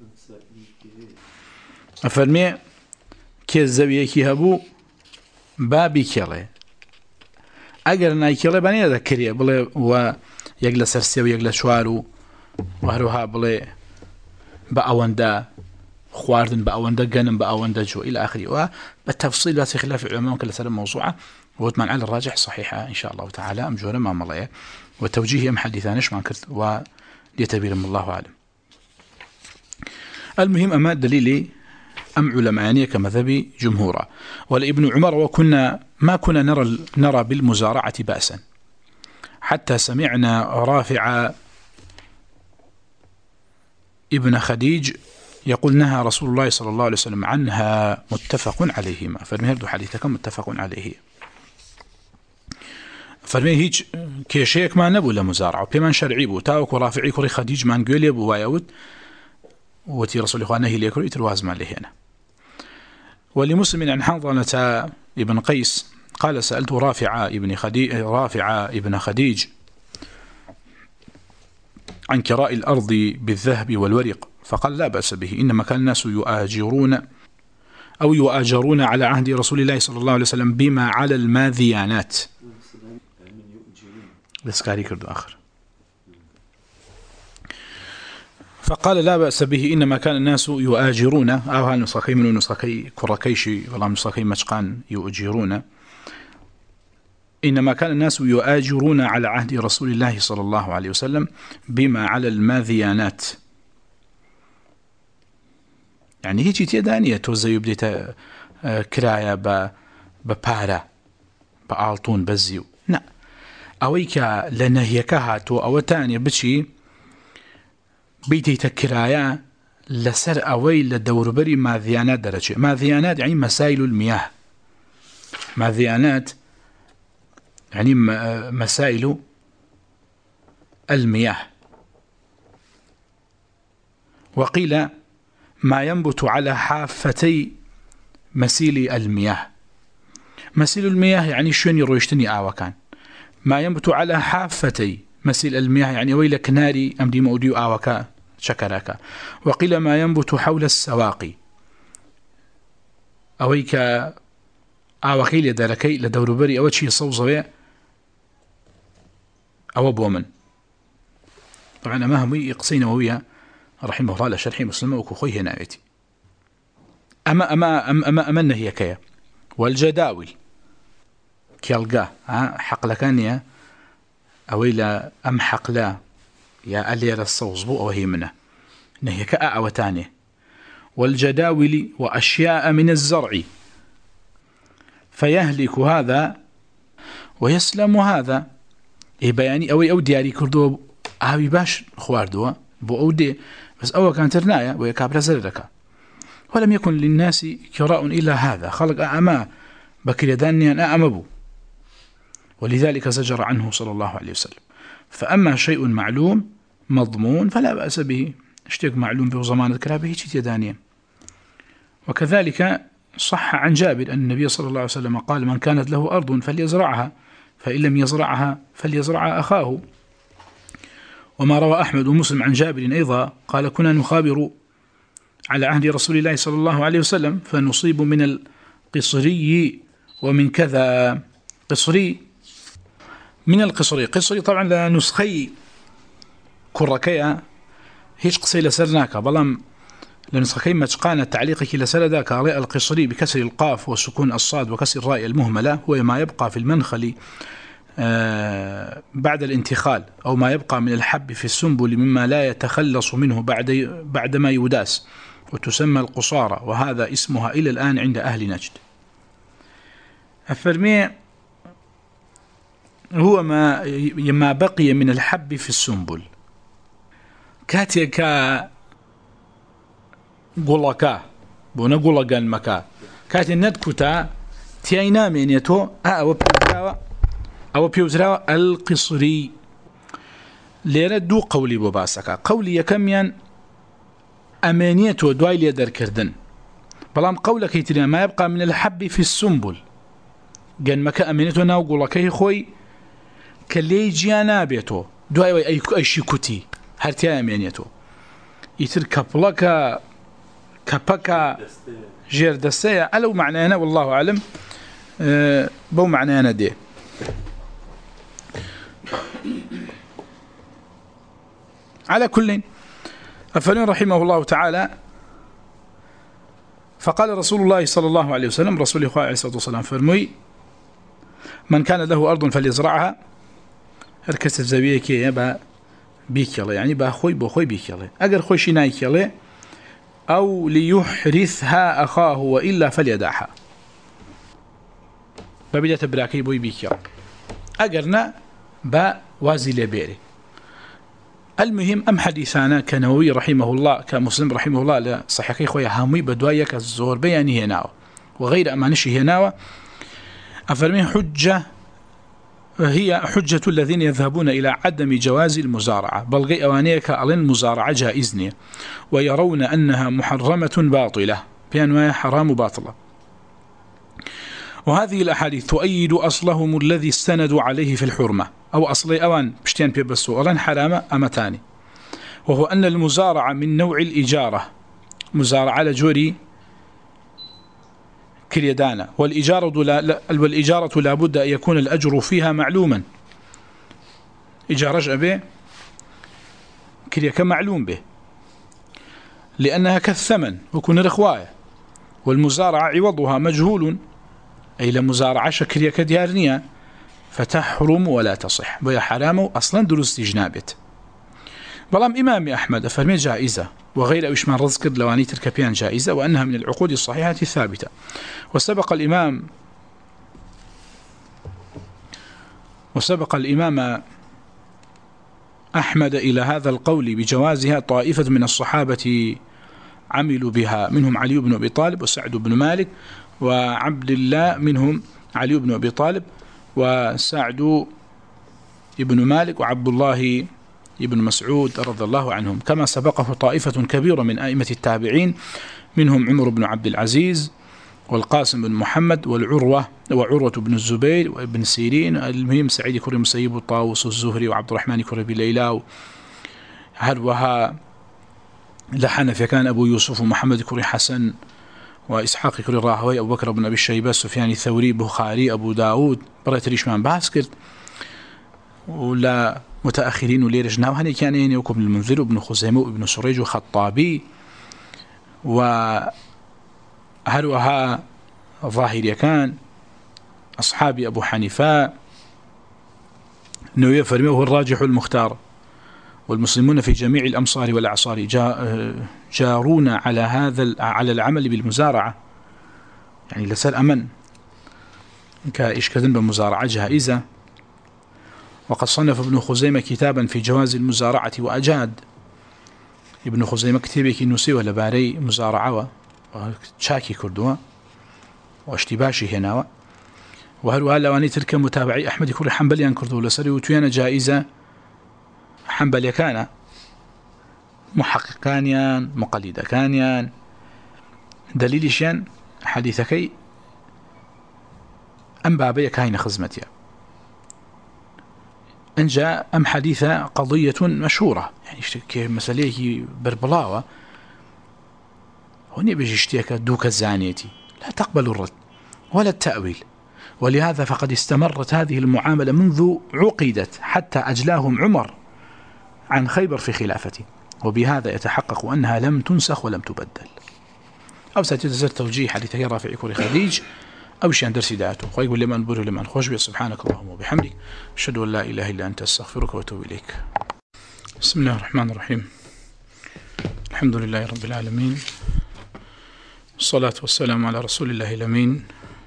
Speaker 1: أفرمي كي الزاوية كي هبو بابي كيلي اگر نایکله بنی ذکریه بله و یکل سرسی و یکل شوارو و هروها بله با آونده خواردن با آونده جنم با آونده جو إلى آخره وبالتفصيل لا خلاف العلماء كل سلام موضوعة وثمان على الراجح صحيحة إن شاء الله تعالى أم جورا ما ملايا وتوجيه أم حديثانش ما كرت وليتبير من الله أعلم. المهم أما دليلي أم علمانية كمذهبي جمهورا والابن عمر وكنا ما كنا نرى نرى بالمزارعة بأسا حتى سمعنا رافع ابن خديج يقول نهى رسول الله صلى الله عليه وسلم عنها متفق عليهما فالمهرد حديثكم متفق عليه فالمه هيج كيشيك ما نبو لمزارعة وبيمان شرعي بو تاوك ورافعي كوري خديج ما نقول يبو وايود وتي رسول الله نهي ليكرو يترواز ما لهنا. ولمسلم عن حنظلة ابن قيس قال سألت رافع ابن خديج رافع ابن خديج عن كراء الأرض بالذهب والورق فقال لا بأس به إنما كان الناس يؤاجرون أو يؤاجرون على عهد رسول الله صلى الله عليه وسلم بما على الماذيانات بس كاري كردو آخر فقال لا بأس به إنما كان الناس يؤاجرون أو هالنسخي من نسخي كركيشي والله نسخي مشقان يؤجرون إنما كان الناس يؤاجرون على عهد رسول الله صلى الله عليه وسلم بما على الماذيانات يعني هيك تيدانية توزي يبديت كراية ببارة بآلتون بزيو لا أويك لنهيك هاتو أو تانية بشي بيتي تكرايا لسر أوي لدوربري ماذيانات درجة ماذيانات يعني مسائل المياه ماذيانات يعني مسائل المياه وقيل ما ينبت على حافتي مسيل المياه مسيل المياه يعني شون يرويشتني آوكان ما ينبت على حافتي مسيل المياه يعني ويلك ناري أمدي موديو آوكا شكراكا وقيل ما ينبت حول السواقي أويك آوكي لداركي لدوربري أو شيء صوصوية أو بومن طبعا ما هم يقصين وهي رحمه الله لشرح مسلمة وكخويه نايتي أما أما أما أما, أما هي كيا والجداول كيلقى حق لكانيا أويلا أم حق لا يا ألير الصوص بو أو هي منه نهي كأ أو تاني والجداول وأشياء من الزرع فيهلك هذا ويسلم هذا إيه بياني أوي أو دياري كردو أهوي باش خواردوا بو أو دي بس أول كانت رناية ويكابر زردك ولم يكن للناس كراء إلا هذا خلق أعمى بكر دانيا أعمبو ولذلك زجر عنه صلى الله عليه وسلم فأما شيء معلوم مضمون فلا بأس به اشتيك معلوم به زمان الكرابه هيك يدانيا وكذلك صح عن جابر أن النبي صلى الله عليه وسلم قال من كانت له أرض فليزرعها فإن لم يزرعها فليزرع أخاه وما روى أحمد ومسلم عن جابر أيضا قال كنا نخابر على عهد رسول الله صلى الله عليه وسلم فنصيب من القصري ومن كذا قصري من القصري قصري طبعا لا نسخي كركيا هيش قصي لسرناك بلام لنسخي متقان التعليق لسر ذاك القصري بكسر القاف وسكون الصاد وكسر الراء المهملة هو ما يبقى في المنخل آه بعد الانتخال أو ما يبقى من الحب في السنبل مما لا يتخلص منه بعد بعدما يداس وتسمى القصارى وهذا اسمها إلى الآن عند أهل نجد. أفرمي هو ما ما بقي من الحب في السنبل كاتيكا قولكا بونا قولكا المكا كاتي ندكتا تياينا مينيتو أو بيوزراوا أو بيوزراوا القصري ليرة دو قولي بباسكا قولي يكميان أمانيتو دواي ليدر كردن بلام قولك يتريا ما يبقى من الحب في السنبل قال مكا أمانيتو ناو قولكي خوي كلي جيانا بيتو دواي أي أي شي كوتي هرتيا أمانيتو يتر كبلكا كبكا جير دستيا ألو معنانا والله أعلم أه بو معنانا دي على كل أفلين رحمه الله تعالى فقال رسول الله صلى الله عليه وسلم رسول الله عليه الصلاة والسلام فرمي من كان له أرض فليزرعها هركست زبيه كي يبا بيكيالي يعني با خوي بو خوي بيكيالي أقر خوي شي كيالي أو ليحرثها أخاه وإلا فليدعها ببدأت براكي بوي بيكيالي أقرنا با وازي لبيري المهم أم حديثانا كنووي رحمه الله كمسلم رحمه الله لصحيحي خويا هامي بدوايك الزور بياني هناو وغير أمانشي هناو أفرمي حجة هي حجة الذين يذهبون إلى عدم جواز المزارعة بل غي أوانيك ألين مزارعة جائزني ويرون أنها محرمة باطلة بأنها حرام باطلة وهذه الأحاديث تؤيد أصلهم الذي استندوا عليه في الحرمة أو أصلي أوان بشتين بيبسوا ألان حرامة أمتاني وهو أن المزارعة من نوع الإجارة مزارعة لجوري كريدانا والإجارة لا والإجارة لا بد أن يكون الأجر فيها معلوما إجارة أبي كريكا معلوم به لأنها كالثمن وكن رخواية، والمزارعة عوضها مجهول، أي لمزارعة شكرية كديارنية، فتحرم ولا تصح، بيا حرام أصلا درست جنابت. بلام إمام أحمد أفرمي جائزة، وغير أوش من رزق لواني تركبيان جائزة، وأنها من العقود الصحيحة الثابتة. وسبق الإمام وسبق الإمام أحمد إلى هذا القول بجوازها طائفة من الصحابة عملوا بها، منهم علي بن أبي طالب وسعد بن مالك وعبد الله، منهم علي بن أبي طالب وسعد بن مالك وعبد الله ابن مسعود رضي الله عنهم، كما سبقه طائفة كبيرة من أئمة التابعين، منهم عمر بن عبد العزيز والقاسم بن محمد والعروة وعروة بن الزبير وابن سيرين، المهم سعيد كري مسيب الطاووس الزهري وعبد الرحمن كري بليلاو، هروها لحنف كان أبو يوسف ومحمد كري حسن وإسحاق كري راهوي، أبو بكر بن أبي الشيبة، سفيان الثوري، بخاري، أبو داود، بريت ريشمان باسكرت، ولا متأخرين وليرجنا وهني كان ينيوكم ابن المنذر وابن خزيمة وابن سريج وخطابي، وهروها ظاهر كان أصحاب أبو حنيفة، نوية فرميه هو الراجح المختار، والمسلمون في جميع الأمصار والأعصار جارون على هذا على العمل بالمزارعة، يعني لسال أمن كإشكال بالمزارعة جائزة. وقد صنف ابن خزيمة كتابا في جواز المزارعة وأجاد، ابن خزيمة كتابه كنوسي ولا باري مزارعة وشاكي كردوا واشتباشي هنا، وهروها لواني تلك متابعي أحمد كل حنبليان كردوا لسري وتيانا جائزة حنبلي كان محقق كانيان مقلد كانيان دليل شان حديثكي أم بابي كاين خزمتيا أن جاء أم حديثة قضية مشهورة، يعني اشتكي مسألة بربلاوة هوني بيجي اشتيك دوك الزانيتي لا تقبل الرد ولا التأويل، ولهذا فقد استمرت هذه المعاملة منذ عقدت حتى أجلاهم عمر عن خيبر في خلافته، وبهذا يتحقق أنها لم تنسخ ولم تبدل. أو ستتزر توجيه حديث رافع كوري خديج أو شيء درس داته، ويقول لمن بره لمن خوش بي، سبحانك اللهم وبحمدك أشهد أن لا إله إلا أنت أستغفرك وأتوب إليك. بسم الله الرحمن الرحيم، الحمد لله رب العالمين، والصلاة والسلام على رسول الله الأمين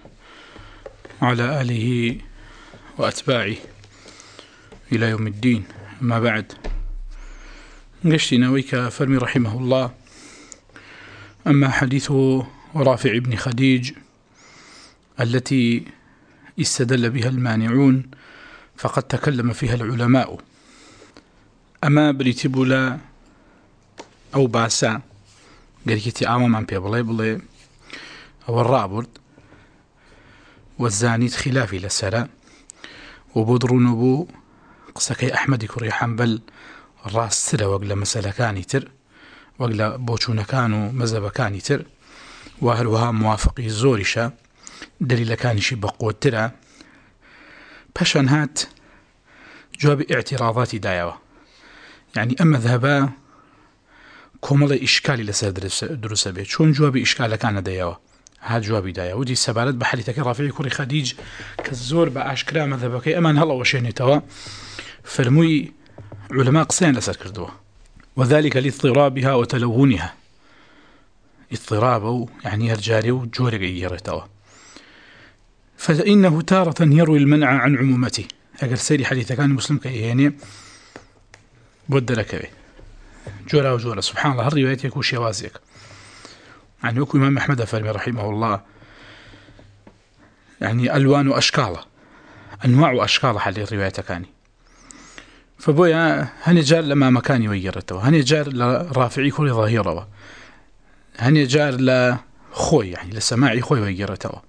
Speaker 1: وعلى آله وأتباعه إلى يوم الدين. أما بعد، قشتي نويك فرمي رحمه الله: أما حديث رافع بن خديج التي استدل بها المانعون فقد تكلم فيها العلماء، أما بريتبولا أو باسا قريتي آمام عن بيبلي بلي أو الرابرد والزانيت خلافي لسرا وبدر نبو قسكي أحمد كري حنبل راس تر وقل مسألة كاني تر وقل بوچون كانوا مذهب كاني تر، وهلوها موافقي زورشا دليل كانشي بقوة ترى باشان هات جواب اعتراضات دايوة، يعني أما ذهبا كومل إشكالي لسر دروس بيت شون جواب إشكال كان دايوة، هاد جوابي دايوة ودي سبالت بحالتك رافعي كوري خديج كالزور بأشكرا مذهبكي أمان هلا وشيني توا فرموي علماء قصين لسر كردوه، وذلك لاضطرابها وتلونها، اضطرابه يعني يرجاري وجوري يرتوه، فإنه تارة يروي المنع عن عمومته، أقل سيري حديثة كان مسلم كيهيني بودلك به جورا وجورا، سبحان الله الرواية يكون شوازيك، يعني وكو إمام أحمد فرمي رحمه الله يعني ألوان وأشكال أنواع وأشكال حالي الرواية كاني، فبويا هني جار لما مكاني ويرته، هني جار لرافعي كل ظاهره، هني جار لخوي يعني لسماعي خوي ويرته،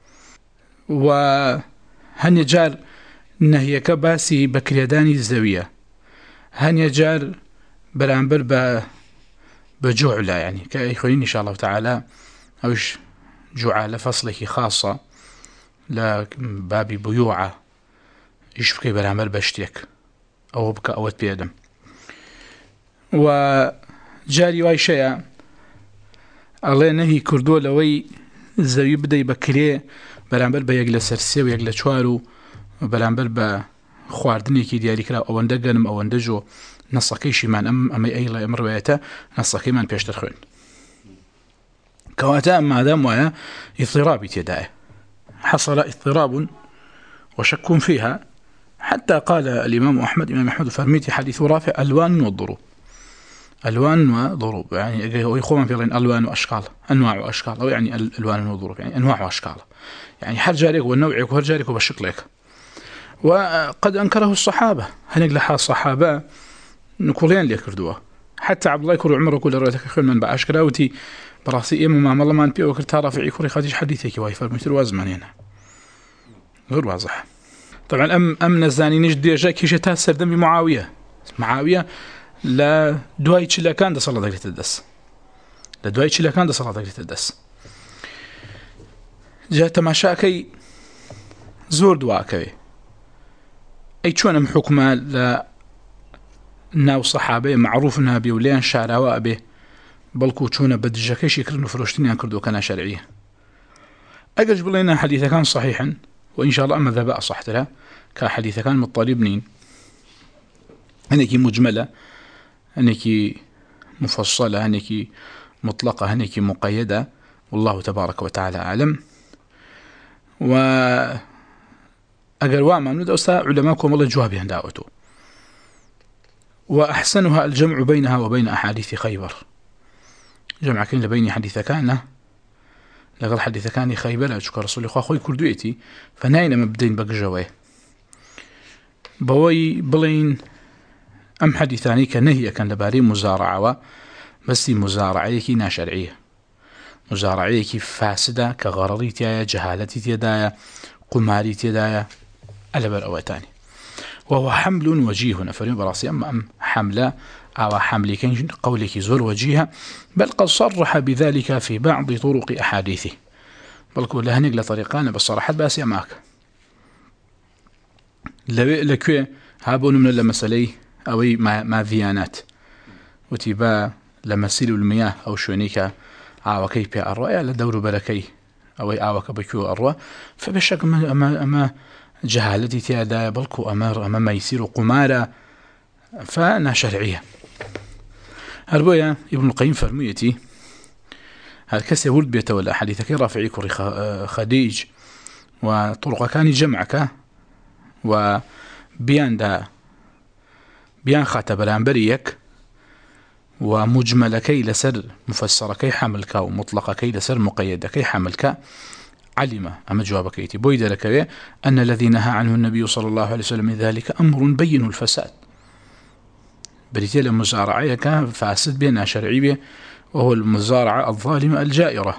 Speaker 1: وهني جار نهي كباسي بكريداني الزاوية، هني جار برانبر ب بجعلة، يعني كأخوين إن شاء الله تعالى أوش جعلة فصلك خاصة لبابي بيوعة يشبكي برانبر بشتيك أو بك أوت بيدم، وجاري واي شيء الله نهي كردو لوي زوي بدأ بكري برامبر بيجلى سرسي ويجلى شوارو برامبر ب خواردني كي دياري كلا أو ندجنم أو ندجو نصكيش من أم أم أي لا أمر وياته نصكي من بيش تدخلون كواتا ما دام ويا اضطراب تداه حصل اضطراب وشك فيها حتى قال الإمام أحمد إمام أحمد فرميتي حديث رافع ألوان والضروب ألوان وضروب يعني يخوم في ألوان وأشكال أنواع وأشكال أو يعني ألوان وضروب يعني أنواع وأشكال يعني حرجارك والنوعك وهرجارك وبشكلك وقد أنكره الصحابة هنقل حال الصحابة نقولين لي كردوه حتى عبد الله يكون عمره كل رأيتك خير من بعش كراوتي براسي إمام ما الله ما نبيه وكرت رافعي كوري خديش حديثك وايفر مثل وازمان هنا غير واضح. طبعا أم أم نزاني نجد جاك كيش تأثر دم معاوية معاوية لا دوايتش لا كان ده صلاة دقيقة الدس لا دوايتش لا كان ده صلاة دقيقة الدس جاء تماشاكي زور دواكوي أي شون أم حكمة لا ناو صحابي معروف إنها بيولين شعراء به بلكو شون بدجاكيش يكرنوا فروشتين ينكردوا كان شرعية أجج بلينا حديثة كان صحيحا وإن شاء الله أما ذا صحت لها كحديثة كان مطالبنين هنيكي مجملة هنيكي مفصلة هنيكي مطلقة هنيكي مقيدة والله تبارك وتعالى أعلم. و أجر واما من دوستا علماءكم الله جوابها دعوته وأحسنها الجمع بينها وبين أحاديث خيبر جمع كين لبين حديث كان لغل حديث كان خيبر أشكر رسول الله خوي كردويتي فناين مبدين بقجواه بوي بلين أم حديثاني كنهي كان لباري مزارعة بس مزارعة كي ناشرعية مزارعة كي فاسدة كغرري تيايا جهالتي تيدايا قماري تيدايا ألبر أواتاني وهو حمل وجيه أفرين براسي أما أم حملة أو حمل كان قولك زور وجيها بل قد صرح بذلك في بعض طرق أحاديثه بل كل هنيك لطريقان بالصراحة باسي أماك لكي هابون من المسألة أو ما فيانات وتبا لمسيل المياه أو شونيكا عاوكي بي أروى لدور بلكي أو عاوك بكيو أروى فبشك أما, أما جهالتي تيادا بلكو أمر أما ما يصير قمارة فأنا شرعية هربويا ابن القيم فرميتي هذا كسي ولد بيتولى حديثك رافعي كوري خديج وطرق كان جمعك وبيان دا بيان خاتب الأنبريك ومجملكي لسر مفسركي حملك ومطلقكي لسر مقيدكي حملك علم أما جوابك يتي بويد لك أن الذي نهى عنه النبي صلى الله عليه وسلم ذلك أمر بين الفساد بريتيل المزارعة كان فاسد بين شرعي به وهو المزارعة الظالمة الجائرة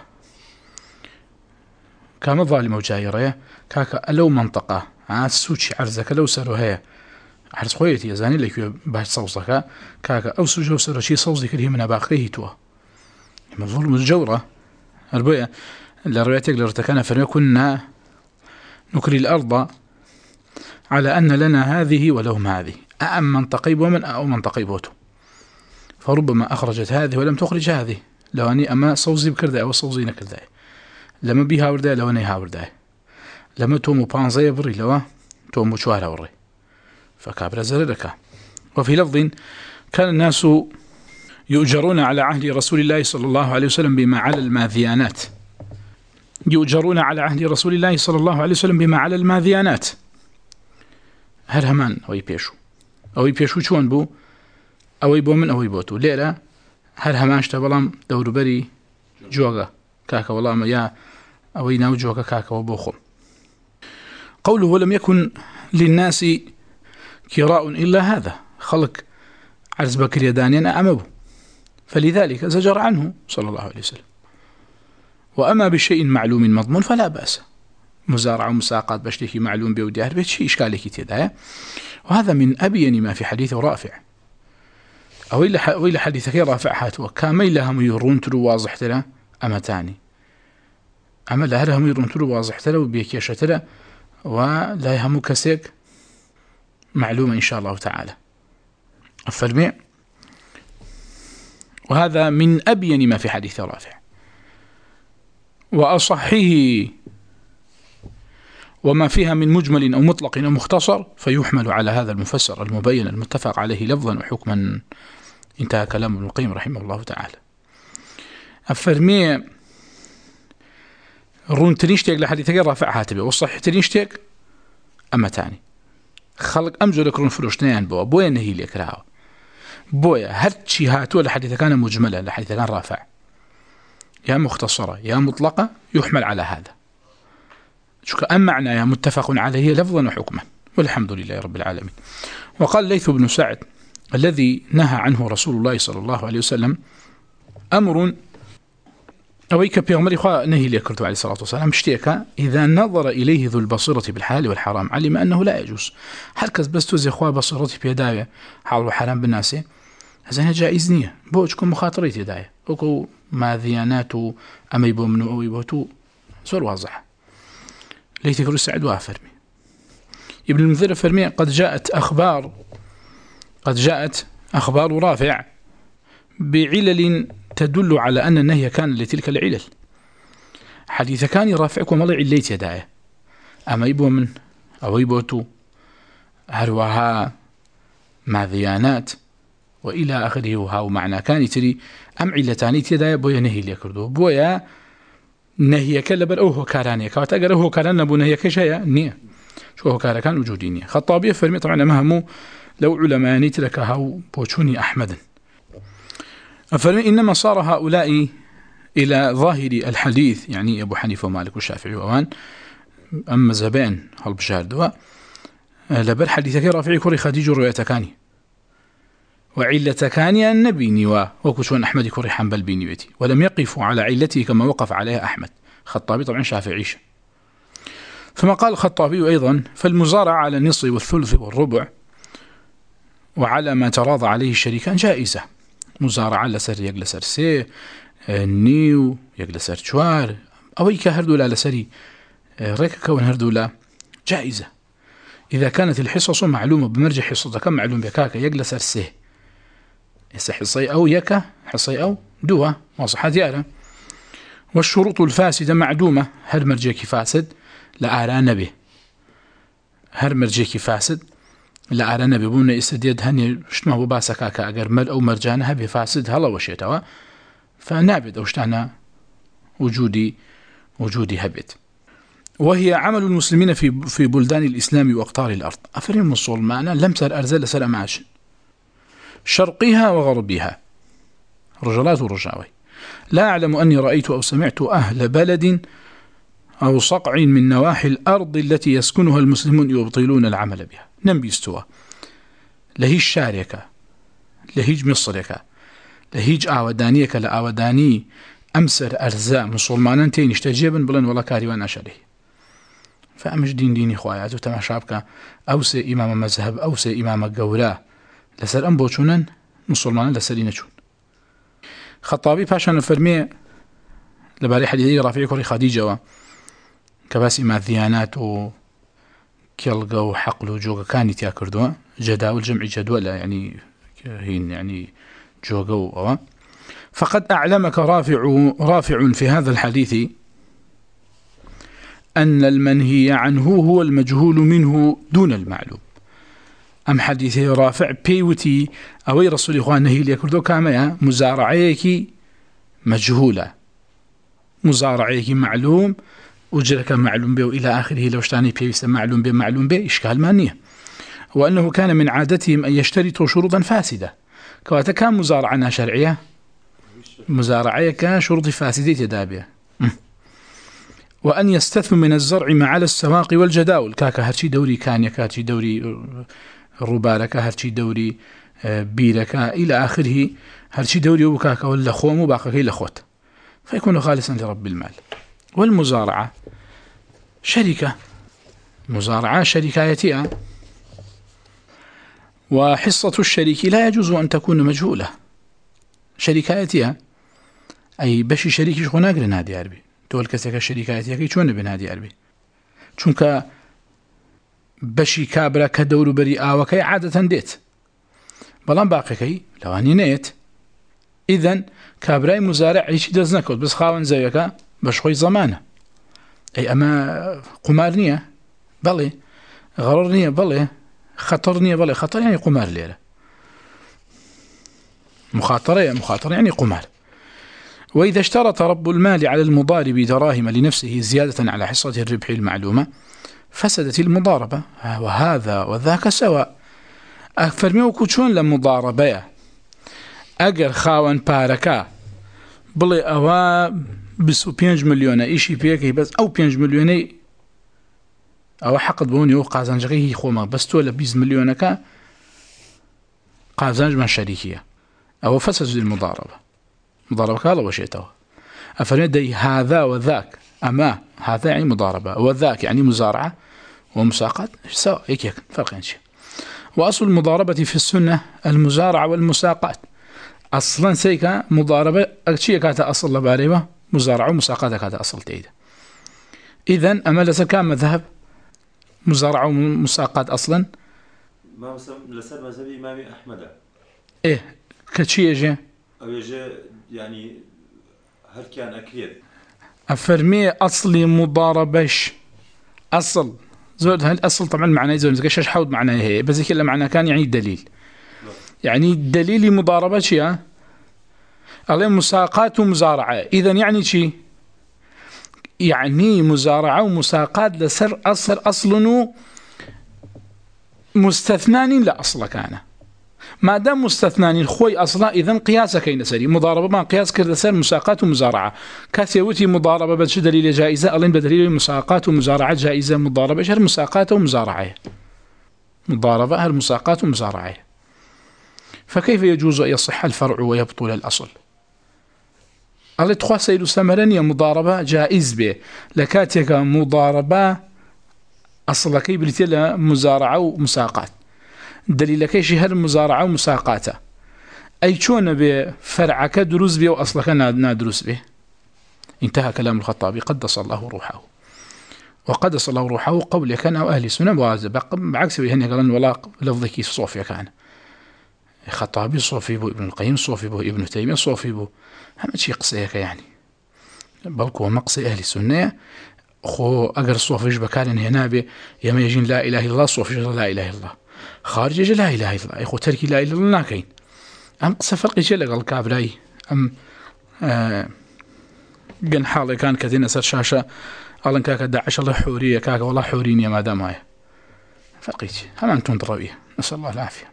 Speaker 1: كان ظالمة وجائرة كاكا ألو منطقة عاسوشي عرزك لو سروا هي عرز خويتي يزاني لك باش صوصك كاكا أو سوجو سروا شي صوصي كده من باقيه توا من ظلم الجورة أربعة لروايتك لرتكنا فرمي كنا نكري الأرض على أن لنا هذه ولهم هذه أأم منطقي ومن أو منطقي بوتو فربما أخرجت هذه ولم تخرج هذه لو أني أما صوزي بكرداء أو صوزي نكرداء لما بيها ورداء لو أني هاورداء لما تومو بانزي بري لو تومو شوارا وري فكابر زردك. وفي لفظ كان الناس يؤجرون على عهد رسول الله صلى الله عليه وسلم بما على الماذيانات يؤجرون على عهد رسول الله صلى الله عليه وسلم بما على الماذيانات هر همان أو يبيشو أو يبيشو شون بو أو يبو من أو يبوتو ليلة هر همان اشتبلام دور بري جوغا كاكا والله ما يا أو يناو جوغا كاكا وبوخم. قوله ولم يكن للناس كراء إلا هذا خلق عرز بكر يدانين أمبو فلذلك زجر عنه صلى الله عليه وسلم. وأما بشيء معلوم مضمون فلا بأس مزارع ومساقات بشتكي معلوم بودي أهل بيت شيء إشكالك تدايا. وهذا من أبين ما في حديث رافع أو إلى حديثك رافع هاتوا كامي لهم يرون تلو واضح تلا أما تاني أما لهم يرون تلو واضح تلا وبيكيش تلا ولا يهمو كسيك معلوم إن شاء الله تعالى الفرمي. وهذا من أبين ما في حديث رافع وأصحه وما فيها من مجمل أو مطلق أو مختصر فيحمل على هذا المفسر المبين المتفق عليه لفظا وحكما. انتهى كلام ابن القيم رحمه الله تعالى. أفرمي رون تريشتك لحديثك رافع هاتبه والصحيح تريشتك أما تاني خلق أمزو لك رون فلوشتنيان بوا بويا نهي لك راو بويا هرتشي هاتو لحديث كان مجملة لحديث كان رافع يا مختصرة يا مطلقة يحمل على هذا. شو كأن معنى يا متفق عليه لفظا وحكما والحمد لله رب العالمين. وقال ليث بن سعد الذي نهى عنه رسول الله صلى الله عليه وسلم أمر أويك بيغمري خواه نهي ليكرتو عليه الصلاة والسلام اشتيك إذا نظر إليه ذو البصيرة بالحال والحرام علم أنه لا يجوز. هركز بس توزي خواه بصيرتي بيداية حال وحرام بالناس هذا جائز نية بوجكم مخاطرية يداية وكو ما ذياناتو أما يبو منو أو يبوتو سؤال واضح. ليث بن سعد وافرمي ابن المنذر فرمي قد جاءت أخبار قد جاءت أخبار رافع بعلل تدل على أن النهي كان لتلك العلل. حديث كان رافعكم الله عليت يداية أما يبو من أو يبوتو هروها مع ذيانات وإلى آخره وهاو معنى كان تري أم علتاني يداية بويا نهي ليكردو بويا نهي كلبر أو هو كارانية كوات أجر هو كاران نبو نهي كشيء نية شو هو كار كان وجودي نية. خطابي فرمي طبعا مهمو لو علماء نترك هاو بوشوني أحمد فرمي إنما صار هؤلاء إلى ظاهر الحديث يعني أبو حنيفة ومالك والشافعي وأوان أما زبان هالبجاردوا لبر حديثك رافعي كوري خديج رؤيتكاني وعلتكاني النبي نوا وكشون أحمد كوري حنبل بنيوتي ولم يقفوا على علته كما وقف عليها أحمد. خطابي طبعا شافعيش. ثم قال الخطابي أيضا فالمزارع على النصف والثلث والربع وعلى ما تراضى عليه الشريكان جائزة. مزارعة لسر يجلسر سي نيو يجلسر شوار أو يكهردولا لسري ريك كون هردولا جائزة إذا كانت الحصص معلومة بمرجع حصة كم معلوم بكاك يجلسر سي حصي أو يكا حصي أو دوا وصحة ديارة. والشروط الفاسدة معدومة هر مرجيكي فاسد لا أرى نبي هر مرجيكي فاسد لا أرى نبي بونا استديد هني شتما بباسكا كأجر مر أو مرجانها بفاسد هلا وشيتوا فنابد أو شتانا وجودي وجودي هبت. وهي عمل المسلمين في في بلدان الإسلام وأقطار الأرض. أفرم الصول معنا لم تر أرزل سر معاش شرقها وغربها رجلات ورجاوي. لا أعلم أني رأيت أو سمعت أهل بلد أو صقع من نواحي الأرض التي يسكنها المسلمون يبطلون العمل بها. نم استوى لهيج شاركة لهيج مصركة لهيج آودانيك لآوداني أمسر أرزاء مسلمان تين اشتجيبا بلن ولا كاريوان أشاره. فأمش دين ديني خوايات وتماشابك أوسي إمام مذهب أوسي إمام الجورا لسر أم بوشونن مسلمان لسرين شون. خطابي باشان الفرمي لبالي حديثي رافعي كوري خديجة كباسي مع الذيانات و كيلغا وحقل وجوغا كانت ياكردوا جداول جمع جدولة يعني هين يعني جوغا. فقد أعلمك رافع رافع في هذا الحديث أن المنهي عنه هو المجهول منه دون المعلوم. أم حديثي رافع بيوتي أوي رسول إخوان نهي ليكردو كاميا مزارعيك مجهولة مزارعيك معلوم أجرك معلوم به وإلى آخره لو اشتاني بيوست معلوم به معلوم به إشكال مانية. وأنه كان من عادتهم أن يشترطوا شروطا فاسدة كواتا كان مزارعنا شرعية مزارعية كان شروط فاسدة تدابية. وأن يستثم من الزرع مع على السواق والجداول كاكا هرشي دوري كان يكاتشي دوري ربارك هرشي دوري بيرك إلى آخره هرشي دوري وكاكا ولا خوم وباقا كي لخوت فيكون خالصا لرب المال. والمزارعة شركة مزارعة شركايتها وحصة الشريك لا يجوز أن تكون مجهولة شركايتها أي بشي شريك شخو ناقرن هذه عربي تقول كسك الشركايتها كي شون بين هذه عربي چونك بشي كابرا كدور بري آوكي عادة ديت بلان باقي كي لواني نيت إذن كابراي مزارع عيشي دز نكود بس خاون زيكا بشخوي زمانه أي أما قمارنية بلي غررنية بلي خطرنية بلي خطر يعني قمار ليلة مخاطرة مخاطرة يعني قمار. وإذا اشترط رب المال على المضارب دراهم لنفسه زيادة على حصة الربح المعلومة فسدت المضاربة وهذا وذاك سواء. أفرميو كوشون لمضاربة أجر خاون باركا بلي أوا بسو بينج مليونة إيشي بيكي بس أو بينج مليوني أو حقد بوني وقازنج غيه خوما بس تولا بيز مليونة قازنج من شريكية أو فسد المضاربة مضاربة كالا وشيتها. أفرمي دي هذا وذاك أما هذا يعني مضاربة وذاك يعني مزارعة ومساقات سواء هيك هيك فرقين شيء. وأصل المضاربة في السنة المزارعة والمساقات أصلا سيكا مضاربة أكشية كاتا أصل لباريبة مزارعة ومساقات كاتا أصل تيدا. إذن أما لسا كان مذهب مزارعة ومساقات أصلا
Speaker 2: ما لسا مذهب إمام أحمد
Speaker 1: إيه كتشي يجي
Speaker 2: أو يجي يعني هل كان أكيد
Speaker 1: أفرمي أصلي مضاربش أصل زود هل أصل طبعا معناه زود زكاش حود معناه هي بس كلا معناه كان يعني الدليل يعني دليل مضاربة شيء عليه مساقات ومزارعة. إذا يعني شيء يعني مزارعة ومساقات لسر أصل أصله مستثنان لا أصل كان ما دام مستثنان الخوي أصلا إذن قياسه كين سري مضاربة ما قياس كذا سر مساقات ومزارعة كاسيوتي مضاربة بس دليل جائزة ألين بدليل مساقات ومزارعة جائزة مضاربة شر مساقات ومزارعة مضاربة هل مساقات ومزارعة. فكيف يجوز أن يصح الفرع ويبطل الأصل؟ الله تخوى سيد سمرانية مضاربة جائز به لكاتك مضاربة أصلا كي بلتلا مزارعة ومساقات دليل كيش هل مزارعة ومساقاته أي شون بفرعك دروس به وأصلك نادرس به. انتهى كلام الخطابي قدس الله روحه. وقدس الله روحه قول كان أو أهل السنة بعكس بهن قالن ولا لفظك صوفيا كان خطابي صوفي بو ابن القيم صوفي بو ابن تيمية صوفي بو هم شيء قصيك يعني بلكو مقصي أهل السنة خو أجر صوفيش بكارن هنا به يما يجين لا إله إلا الله صوفيش لا إله إلا الله خارج لا إله إلا الله إخو تركي لا إله إلا الله ناكين أم قصة فرق جلق الكابراي أم آه جن حالي كان كذين أسر شاشة ألن كاكا داعش الله حورية كاكا والله حورين يا مادام هاي فرقيتي هم أنتم ضربية نسأل الله العافية.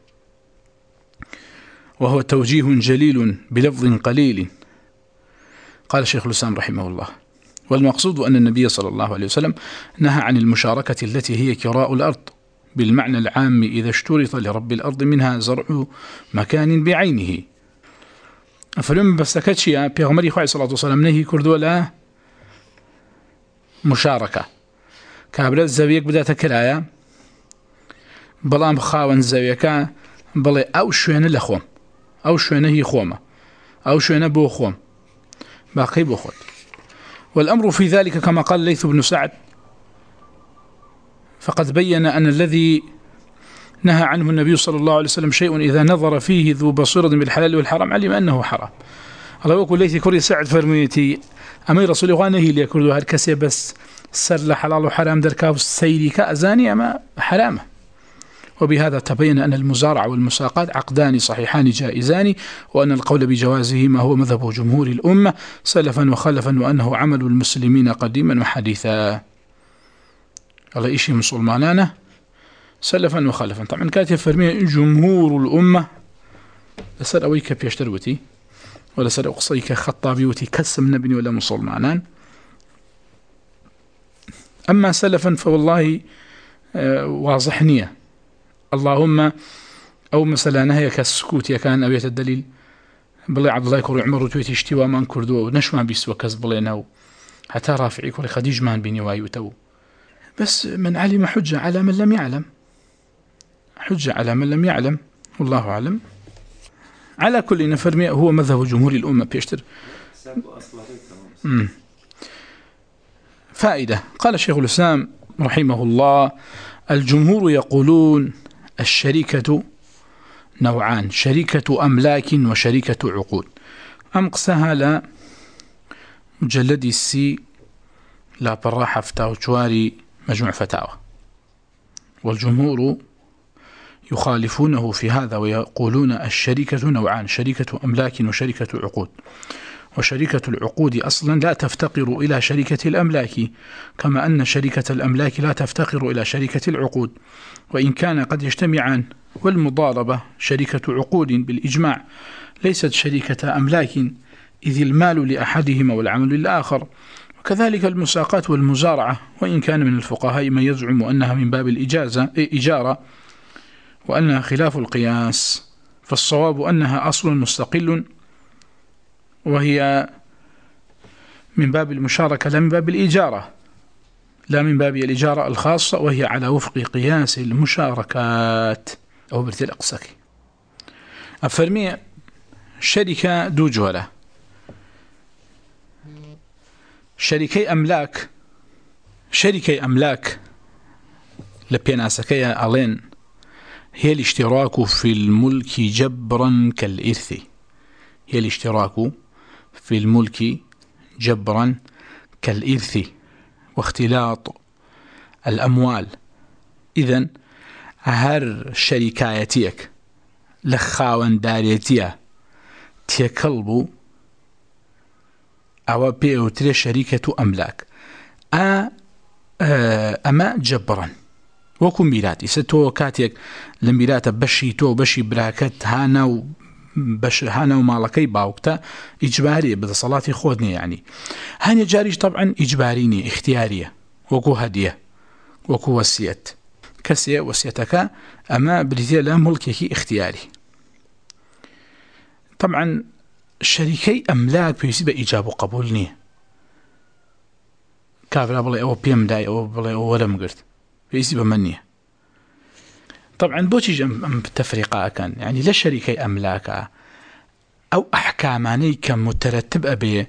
Speaker 1: وهو توجيه جليل بلفظ قليل. قال الشيخ الإسلام رحمه الله والمقصود أن النبي صلى الله عليه وسلم نهى عن المشاركة التي هي كراء الأرض بالمعنى العام إذا اشترط لرب الأرض منها زرع مكان بعينه. فلما بستكتش يا بيغمري خواه صلى الله عليه وسلم نهي كردو لا مشاركة كابرات زاويك بدأت كرايا بلام خاون زاويكا بلي أو شوينة لخوم أو شوينة هي خومة أو شوينة بو خوم باقي بو خود. والأمر في ذلك كما قال ليث بن سعد فقد بين أن الذي نهى عنه النبي صلى الله عليه وسلم شيء إذا نظر فيه ذو بصيرة بالحلال والحرام علم أنه حرام. الله يقول ليث كوري سعد فرميتي أمي رسولي غانه اللي يكردو هالكسي بس سر لحلال وحرام دركاو السيري كأزاني أما حرامه. وبهذا تبين أن المزارع والمساقات عقدان صحيحان جائزان وأن القول بجوازهما هو مذهب جمهور الأمة سلفا وخلفا وأنه عمل المسلمين قديما وحديثا. الله إشي مسلمانانا سلفا وخلفا طبعا كانت يفرمي جمهور الأمة لسر أويك بيشتروتي ولا سر أقصيك خطابيوتي كسم نبني ولا مسلمانان. أما سلفا فوالله واضح نية اللهم أو مثلا نهي كالسكوت يكان أبيت الدليل بلي عبد الله يكون عمر وتويت اشتوى من كردو ونشمع بيسوى كذبلينه حتى رافعي كل خديج مان بيني وايوتو بس من علم حجة على من لم يعلم حجة على من لم يعلم والله أعلم. على كل نفرمي هو مذهب جمهور الأمة بيشتر. فائدة قال الشيخ الإسلام رحمه الله الجمهور يقولون الشركة نوعان شركة أملاك وشركة عقود. أمقسها لا مجلدي السي لا براحة فتاو جواري مجموع فتاوى. والجمهور يخالفونه في هذا ويقولون الشركة نوعان: شركة أملاك وشركة عقود. وشركة العقود أصلا لا تفتقر إلى شركة الأملاك، كما أن شركة الأملاك لا تفتقر إلى شركة العقود، وإن كان قد يجتمعان. والمضاربة شركة عقود بالإجماع ليست شركة أملاك، إذ المال لأحدهما والعمل للآخر. وكذلك المساقات والمزارعة، وإن كان من الفقهاء من يزعم أنها من باب الإجازة إجارة وأنها خلاف القياس، فالصواب أنها أصل مستقل، وهي من باب المشاركة لا من باب الإجارة، لا من باب الإجارة الخاصة، وهي على وفق قياس المشاركات أو برتل أقساكي. أفرمي شركة دو جولة، شركي أملاك شركي أملاك لبيناسكي ألين هي الاشتراك في الملك جبرا كالإرث. هي الاشتراك في الملك جبرا كالإرث واختلاط الأموال. إذن هر شركايتيك لخاوان داريتيا تيكلبو أو بيوتري شركة أملاك أ أما جبرا وكو ميلاتي ستو كاتيك لميلاتا بشي تو بشي براكت هانا و بش هانا ومالكي باوكتا إجبارية بدا صلاتي خودني، يعني هاني جاريج طبعا إجباريني اختيارية، وكو هدية وكو وسيت كسي وسيتك، أما بريتيا لا ملكي اختياري. طبعا شريكي أملاك بيسيب إجاب وقبولني كافر بلي أو بيم داي أو بلي أو ولا مقرت بيسيب مني. طبعا بوشي جم تفريقا كان يعني لا شريكي أملاك أو أحكاماني كمترتب أبي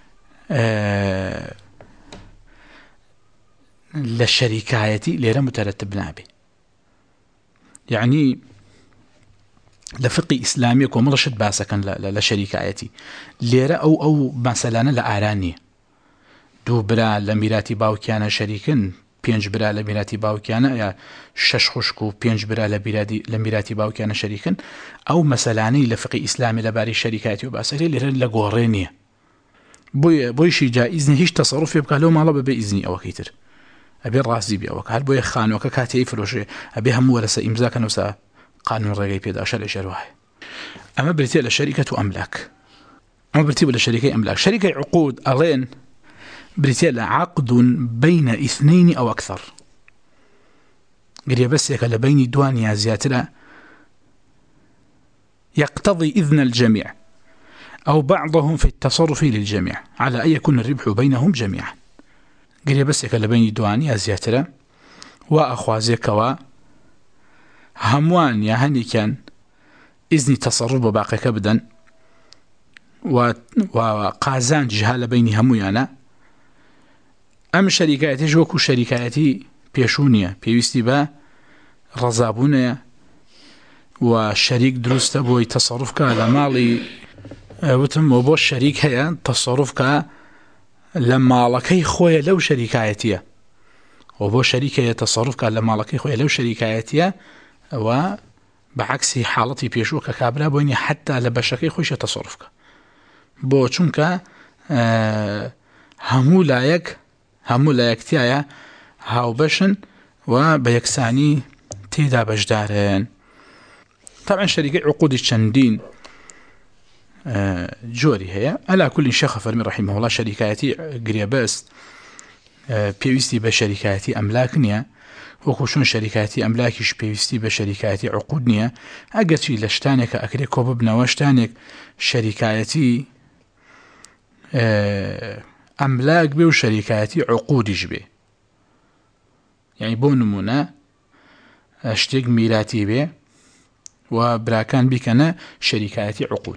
Speaker 1: آه للشركايتي ليرا مترتب نابي، يعني لفقي إسلامي كومرشد باسا كان لشركايتي ليرا أو أو مثلا لآراني دو برا لميراتي باوكيانا شريكن پێنج برا لە میراتی باوکیانە یا شەش خوشک و پێنج برا لە میراتی باوکیانە شەریکن، ئەو مەسەلانەی لە فقی ئیسلامی لەبارەی شەریکاتی و باسەکەی لێرە لە گۆڕێ نییە، بۆیشی جائیز نییە هیچ تەسەڕوفێ بکات لەو ماڵە بەبێ ئیزنی ئەوەکەی تر، ئەبێ ڕازی بێ ئەوەکە، هەر بۆیە خانووەکە کاتێی فرۆشێ ئەبێ هەموو وەرەسە ئیمزاکەن وسا قانون ڕێگەی پێداشە لە ژێر وایە. ئەمە بریتێ لە شەریکەت و ئەملاک، ئەمە بریتێ لە شەریکەی ئەملاک. شەریکەی عقود ئەڵێن بريتيل عقد بين اثنين أو أكثر، قريبا بس يكلا بين دوانيا زياتنا يقتضي إذن الجميع أو بعضهم في التصرف للجميع على أن يكون الربح بينهم جميعا. قريبا بس يكلا بين دوانيا زياتنا وأخوازيك و هموان يهني كان إذن تصرف باقي كبدا وقازان جهال بين همويانا. ئەم شەریکایەتیش وەکو شەریکایەتی پێشوونیە، پێویستی بە ڕەزابوونەیە و شەریک دروستە بۆی تەسەڕوفکە لە ماڵی وتم و بۆ شەریک هەیە تەسەڕوفکە لە ماڵەکەی خۆیە لەو شەریکایەتیە و بۆ شەریک هەیە تەسەڕوفکە لە ماڵەکەی خۆیە لەو شەریکایەتیە و بەعەکسی حاڵەتی پێشوو کە کابرا بۆینی حتا لە بەشەکەی خۆیشە تەسەڕوفکە، بۆ چونکە هەموو لایەک هەموو لە یەکتیایە هاوبەشن و بە یەکسانی تێدا بەشدارن. طبعا شەریکەی عقودی چەندین جۆری هەیە، ئەلا کولی شێخ فەرمی ڕەحیمەهو الله شەریکایەتی گرێبەست پێویستی بە شەریکایەتی ئەملاک نییە، وەکو چۆن شەریکایەتی ئەملاکیش پێویستی بە شەریکایەتی عقود نییە، ئەگەرچی لە شتانێکە ئەکرێ کۆ ببنەوە شتانێک شەریکایەتی ئەملاک بێ و شەریکایەتی عقودیش بێ، یعنی بۆ نمونە شتێک میراتی بێ و براکان بیکەنە شەریکایەتی عقود،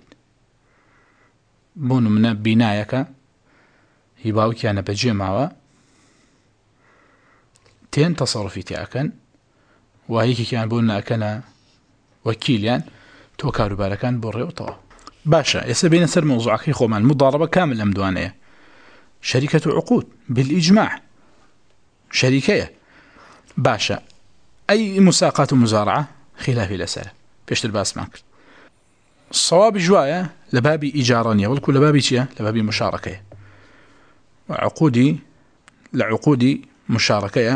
Speaker 1: بۆ نمونە بینایەکە هی باوکیانە بەجێ ماوە تێن تەسەڕوفی تێئەکەن و هیچێکیان بۆ ناکەنە وەکیلیان تۆ کاروبارەکان بۆ ڕێوتەوە. باشە ئێستا بینە سەر مەوزوعەکەی خۆمان. مضاربە کامل لەم دوانەیە، شركة عقود بالإجماع شركية باشا. أي مساقات ومزارعة خلاف الأسئلة بيشتر باس معك الصواب جوايا لبابي إيجارانية والكل لبابي شيء لبابي مشاركة وعقودي لعقودي مشاركة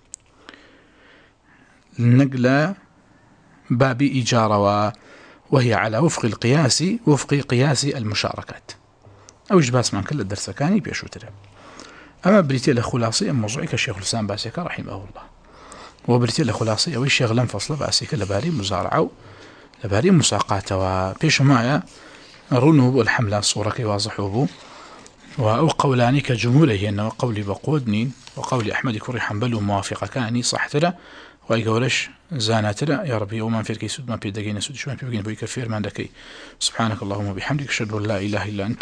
Speaker 1: النقلة بابي إيجارة وهي على وفق القياس وفق قياس المشاركات أو إجباس من كل الدرس كاني بيشو ترى. أما بريتي لخلاصي موضوعي كشيخ الإسلام باسيكا رحمه الله وبريتي لخلاصي أو الشيخ لم فصل باسيكا لباري مزارعة لباري مساقات وبيش معي رونه بالحملة الصورة كي واضحه بو وأو قولاني كجمهوره أنه قولي بقودني وقولي أحمد كوري حنبل موافقة كاني صح ترى ويقولش زانا ترى يا ربي ومن فيك يسود ما بيدقين يسود شو ما بيبقين بيكفير ما عندك. سبحانك اللهم وبحمدك أشهد أن لا إله إلا أنت